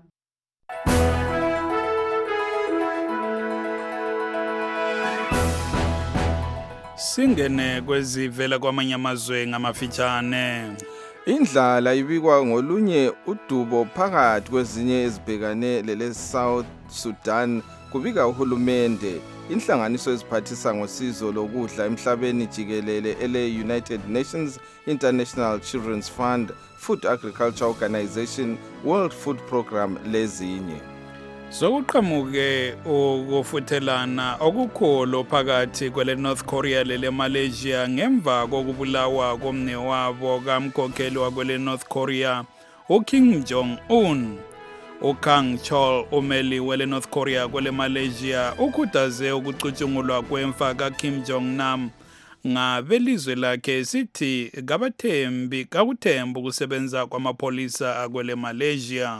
Singene kwezivela kwamanye amazwe ngamafitshane. Indlala ibikwa ngolunye udubo phakathi kwezinye ezibhekane lele South Sudan kubika uhulumende. Inhlanganiso eziphathisa ngosizo lokudla emhlabeni jikelele ele United Nations International Children's Fund, Food Agriculture Organization, World Food Program lezinye. Sokuqhamuke ukufuthelana okukhulu phakathi kwele North Korea lele Malaysia ngemva kokubulawa komnewabo kamkhokheli wakwele North Korea uKim Jong Un. uKang Chol umeli wele North Korea kwele Malaysia ukhuthaze ukucutshungulwa kwemfa kaKim Jong Nam ngabelizwe lakhe sithi kabathembi kakuthemba ukusebenza kwamapolisa akwele Malaysia.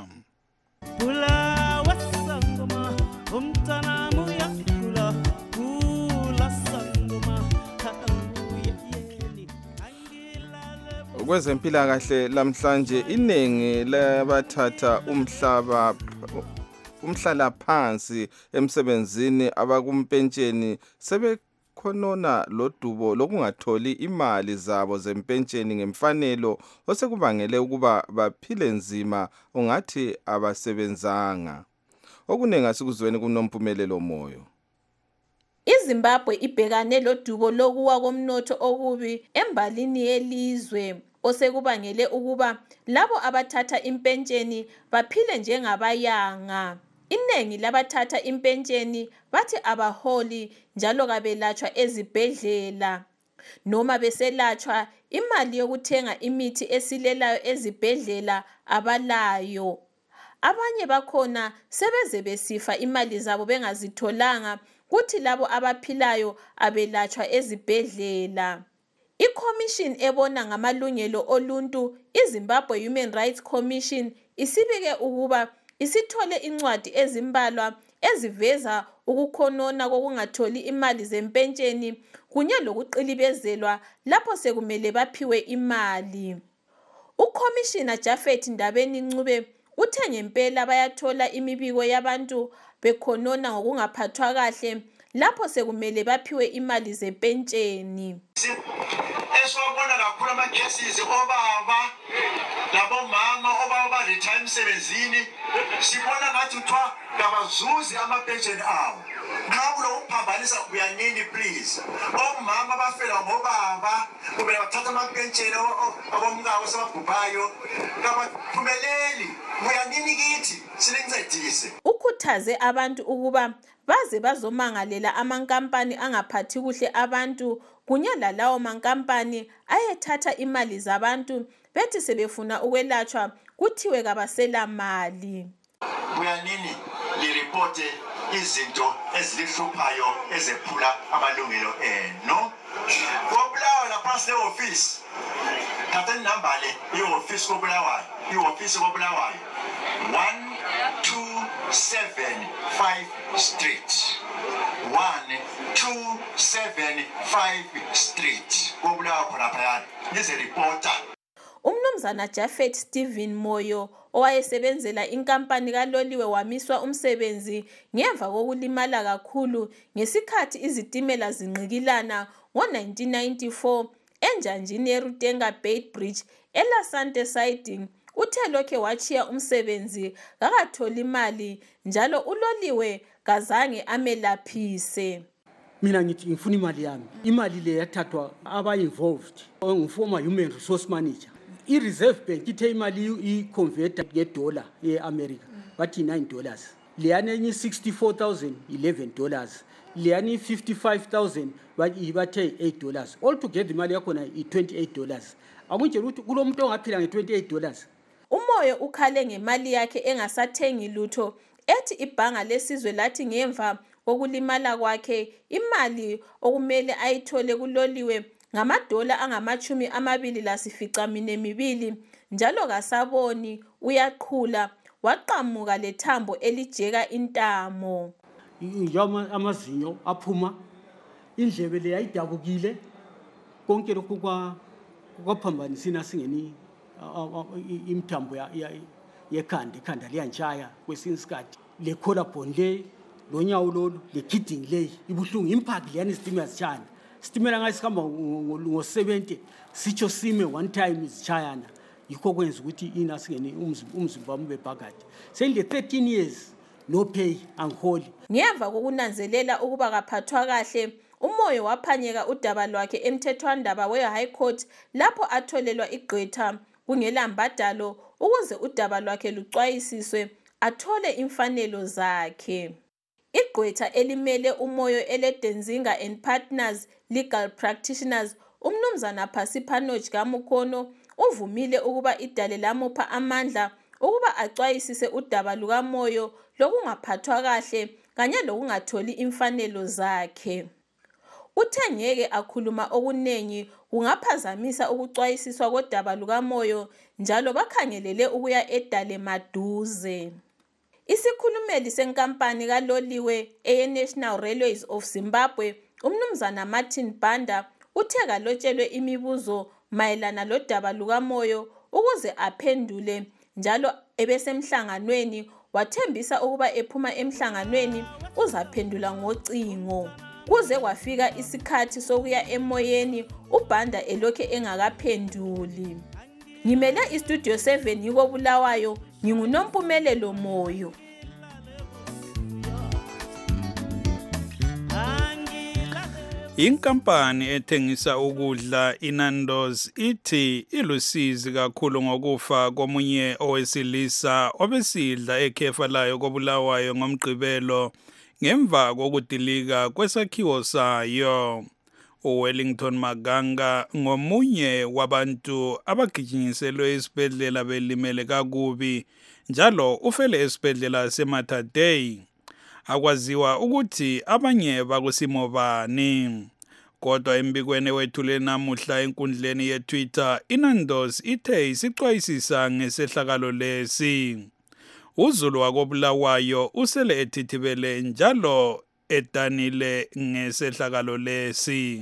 Kwezempilakahle lamhlanje inengi labathatha umhlaba umhlala phansi emsebenzini abakumpentsheni sebekhonona lodubo lokungatholi imali zabo zempentsheni ngemfanelo osekubangele ukuba baphile nzima ungathi abasebenzanga. okuningi asikuzweni kunompumelelo moyo. iZimbabwe ibhekane lodubo lokuwa komnotho okubi embalini yelizwe osekubangele ukuba labo abathatha impentsheni baphile njengabayanga. Iningi labathatha impentsheni bathi abaholi njalo kabelatshwa ezibhedlela. Noma beselatshwa imali yokuthenga imithi esilelayo ezibhedlela abalayo. Abanye bakhona sebeze besifa imali zabo bengazitholanga, kuthi labo abaphilayo abelatshwa ezibhedlela. I-Commission ebona ngamalungelo oluntu, iZimbabwe Human Rights Commission, isibike ukuba isithole incwadi ezimbalwa eziveza ukukhonona kokungatholi imali zempentsheni kunye lokuqilibezelwa lapho sekumele baphiwe imali. UCommissioner Japhet Ndabeni-Ncube uthe ngempela bayathola imibiko yabantu bekhonona ngokungaphathwa kahle lapho sekumele baphiwe imali zempentsheni. Esiwabona kakhulu ama-cases obaba labomama obaba baretire emsebenzini, sibona ngathi kuthiwa kabazuzi ama-pension abo. Nxa kulokuphambanisa kuyanini please. Omama bafela ngobaba kumele bathatha ama-pension abomkabo sebabhubhayo. Kabaphumeleli, kuyanini kithi silincedise. Ukhuthaze abantu ukuba baze bazomangalela amankampani angaphathi kuhle abantu kunye lalawo mankampani ayethatha imali zabantu bethi sebefuna ukwelatshwa kuthiwe kabasela mali. Kuyanini liripote izinto ezilihluphayo ezephula amalungelo eno. Kobulawayo laphansi le-office, thatha inamba le i-office kobulawayo, i-office kobulawayo one two seven five street one two seven five street kobulawayo khona phayana lize-reporter. Umnumzana Japhet Stephen Moyo owayesebenzela inkampani kaloliwe wamiswa umsebenzi ngemva kokulimala kakhulu ngesikhathi izitimela zinqikilana ngo nineteen ninety-four enjanjini yeRutenga Bay Bridge eLasante Siding. Uthe lokhe wachiya umsebenzi kakatholi imali njalo uloliwe kazange amelaphise. Mina ngithi ngifuna imali yami. Imali le yathathwa aba involved onguformer human resource manager. I-Reserve Bank ithe imali i-converter ye-dollar ye-America bathi nine dollars. Leyana enye sixty-four thousand eleven dollars. Leyana fifty-five thousand bathe eight dollars. All together imali yakhona i-twenty-eight dollars. Akutshela ukuthi kulomuntu ongaphila nge-twenty-eight dollars. Umoyo ukhale ngemali yakhe engasathengi lutho ethi ibhanga lesizwe lathi ngemva kokulimala kwakhe imali okumele ayithole kuloliwe ngamadola angamachumi amabili lasificamine mibili njalo kasaboni uyaqhula waqamuka lethambo elijeka intamo. Njama amazinyo aphuma indlebe le yayidabukile konke lokhu kwa kwaphambanisina singeni imthambo yekhanda ikhanda liyantshaya kwesinye isikhathi le collarbone le lonyawo lolu le kidney le ibuhlungu impact leyani isitimela zitshana isitimela ngayisihamba ngo seventy sitsho sime one time izitshayana yikho kwenza ukuthi ina singeni umzimba wami ube phakathi sendle thirteen years no pay angiholi. Ngemva kokunanzelela ukuba kaphathwa kahle umoyo waphanyeka udaba lwakhe emthethwandaba we-High Court lapho atholelwa igqwetha kungela mbadalo ukuze udaba lwakhe lucwayisiswe athole imfanelo zakhe. Igqwetha elimele umoyo ele-Denzinga and Partners Legal Practitioners umnumzana Phasiphanoj Kamukhono uvumile ukuba idale lamupha amandla ukuba acwayisise udaba lukamoyo lokungaphathwa kahle kanye lokungatholi imfanelo zakhe. Uthe ngeke akhuluma okunengi kungaphazamisa ukucwayisiswa kodaba lukamoyo njalo bakhangelele ukuya edale maduze. Isikhulumeli senkampani kaloliwe eye-National Railways of Zimbabwe umnumzana Martin Banda uthe kalotshelwe imibuzo mayelana lodaba lukamoyo ukuze aphendule njalo ebesemhlanganweni wathembisa ukuba ephuma emhlanganweni uzaphendula ngocingo. Kuze kwafika isikhathi sokuya emoyeni uBanda elokhe engakaphenduli. Ngimele iStudio seven yiko Bulawayo nginguNompumelelo Moyo. Inkampani ethengisa ukudla iNando's ithi ilusizi kakhulu ngokufa komunye owesilisa obesidla ekhefa layo koBulawayo ngomgqibelo ngemva kokudilika kwesakhiwo sayo. uWellington Maganga ngomunye wabantu abagijinyiselwe esibhedlela belimele kakubi njalo ufele esibhedlela seMatadei. Akwaziwa ukuthi abanye bakusimo bani. Kodwa embikweni wethule namuhla enkundleni yeTwitter, iNando's ithe isixwayisisa ngesehlakalo lesi. uZulu wakoBulawayo usele ethithibele njalo edanile ngesehlakalo lesi.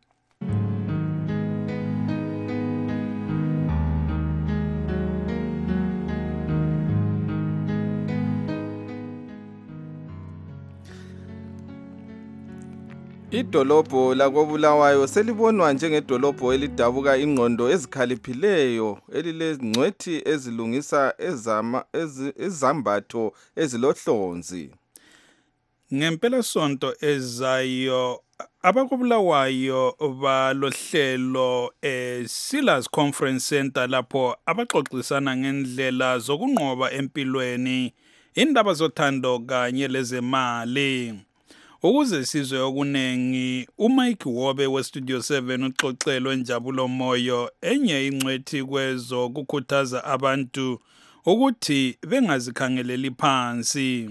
Idolobho lakoBulawayo selibonwa njengedolobho elidabuka ingqondo ezikhaliphileyo elilezingcwethi ezilungisa ezama ezambatho ezilohlonzi. Ngempela sonto ezayo abakoBulawayo balohlelo eSilas Conference Center lapho abaxoxisana ngendlela zokunqoba empilweni, indaba zothando kanye lezemali. Ukuze sizwe okunengi, uMike Wobe weStudio seven uxoxelo Njabulo Moyo enye ingcwethi kwezo kukhuthaza abantu ukuthi bengazikhangeleli phansi.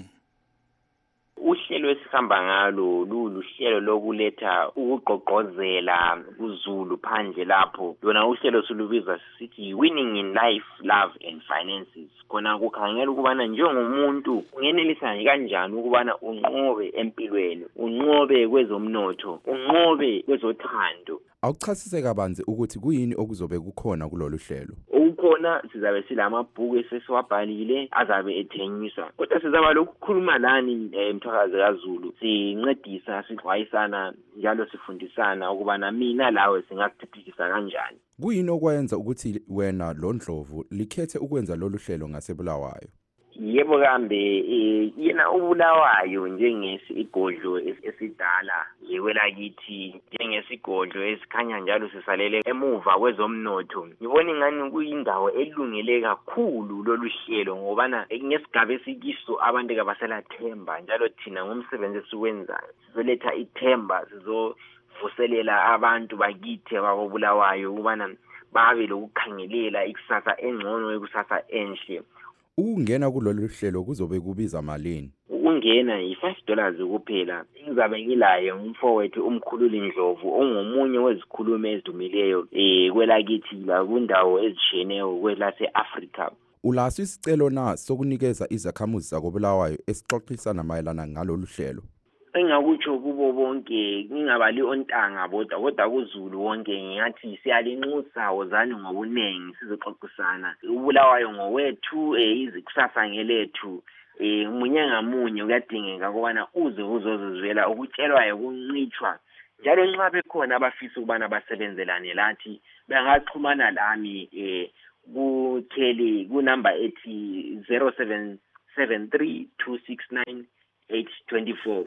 Uhlelo esihamba ngalo luluhlelo lokuletha ukugqogqozela uZulu phandle lapho. Lona uhlelo solubiza sithi winning in life, love and finances. Kona kukhangela ukubana njengomuntu ungenelisa kanjani ukubana unqobe empilweni, unqobe kwezomnotho, unqobe kwezothando. Awuchasise kabanzi ukuthi kuyini okuzobe kukhona kulolu hlelo. Ukukhona sizabe silamabhuku esesiwabhalile azabe ethengiswa. Kodwa sizaba lokukhuluma lani emthakazi kaZulu, sincedisa, sixwayisana njalo sifundisana ukubana mina lawe singakuthuthukisa kanjani. Kuyini okwenza ukuthi wena loNdlovu likhethe ukwenza lolu hlelo ngaseBulawayo? Yebo kambe yena uBulawayo njengesigodlo esidala yewelakithi, njengesigodlo esikhanya njalo sisalele emuva kwezomnotho. Ngibona ingani kuyindawo elungele kakhulu lolu hlelo ngobana ngesigaba esikiso abantu kabaselathemba njalo thina ngomsebenzi esiwenzayo sizoletha ithemba, sizovuselela abantu bakithi abakoBulawayo ukubana babe lokukhangelela ikusasa engcono ekusasa enhle. Ukungena kulolu hlelo kuzobe kubiza malini? Ukungena yi-five dollars kuphela. Ngizabe ngilaye umfowethu umkhululi Ndlovu ongomunye wezikhulumi ezidumileyo eh kwelakithi la kundawo ezisheneyo kwelase-Africa. Ulaso isicelo na sokunikeza izakhamuzi zakoBulawayo esixoxisana mayelana ngalolu hlelo? Engakutsho kubo bonke ngingabali ontanga bodwa kodwa kuZulu wonke ngiyathi siyalinxusa wozani ngobunengi sizoxoxisana. uBulawayo ngowethu izikusasa ngelethu. Eh umunye ngamunye kuyadingeka ukubana uze uzozizwela ukutshelwayo kuncitshwa. Njalo nxa bekhona abafisa ukubana basebenzelane lathi bangaxhumana lami eh ku Kelly ku number ethi zero seven seven three two six nine eight two four.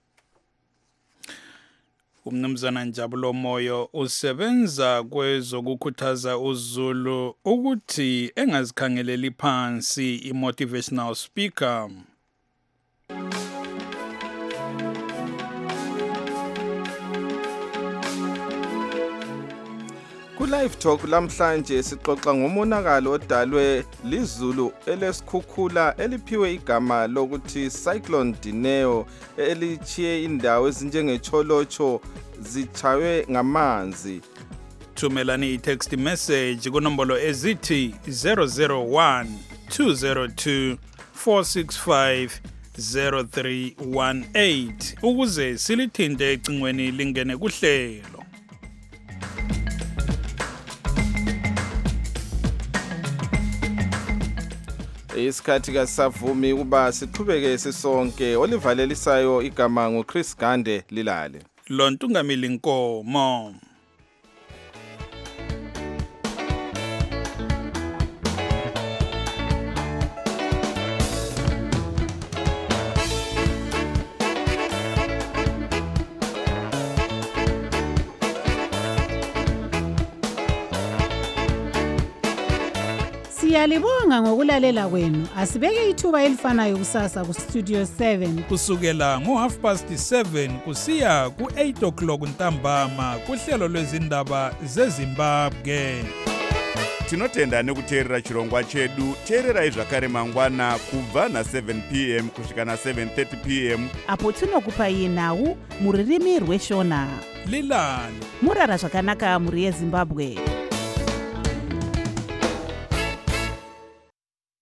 Umnumzana Njabulo Moyo usebenza kwezokukhuthaza uZulu ukuthi engazikhangeleli phansi, i-motivational speaker. Ku-Live Talk lamhlanje sixoxa ngomonakalo odalwe liZulu elesikhukhula eliphiwe igama lokuthi Cyclone Dineo elichiye indawo ezinjengecholocho zichaywe ngamanzi. Thumelani i-text message kunombolo ezithi zero zero one two zero two four six five zero three one eight ukuze silithinte ecingweni lingene kuhlelo. Isikhathi kasavumi kuba siqhubeke sisonke. Olivalelisayo igama nguChris Gande Lilale. Lontungamili Nkomo. Siyalibonga ngokulalela kwenu. Asibeke ithuba elifanayo kusasa ku Studio seven. Kusukela ngo half past seven kusiya ku eight o'clock ntambama kuhlelo lwezindaba zeZimbabwe. Tinotenda nekuteerera chirongwa chedu. Teererai zvakare mangwana kubva na seven p m kusvika na seven thirty p m apo tinokupai nhau muririmi rweshona. Lilani murara zvakanaka muri yeZimbabwe.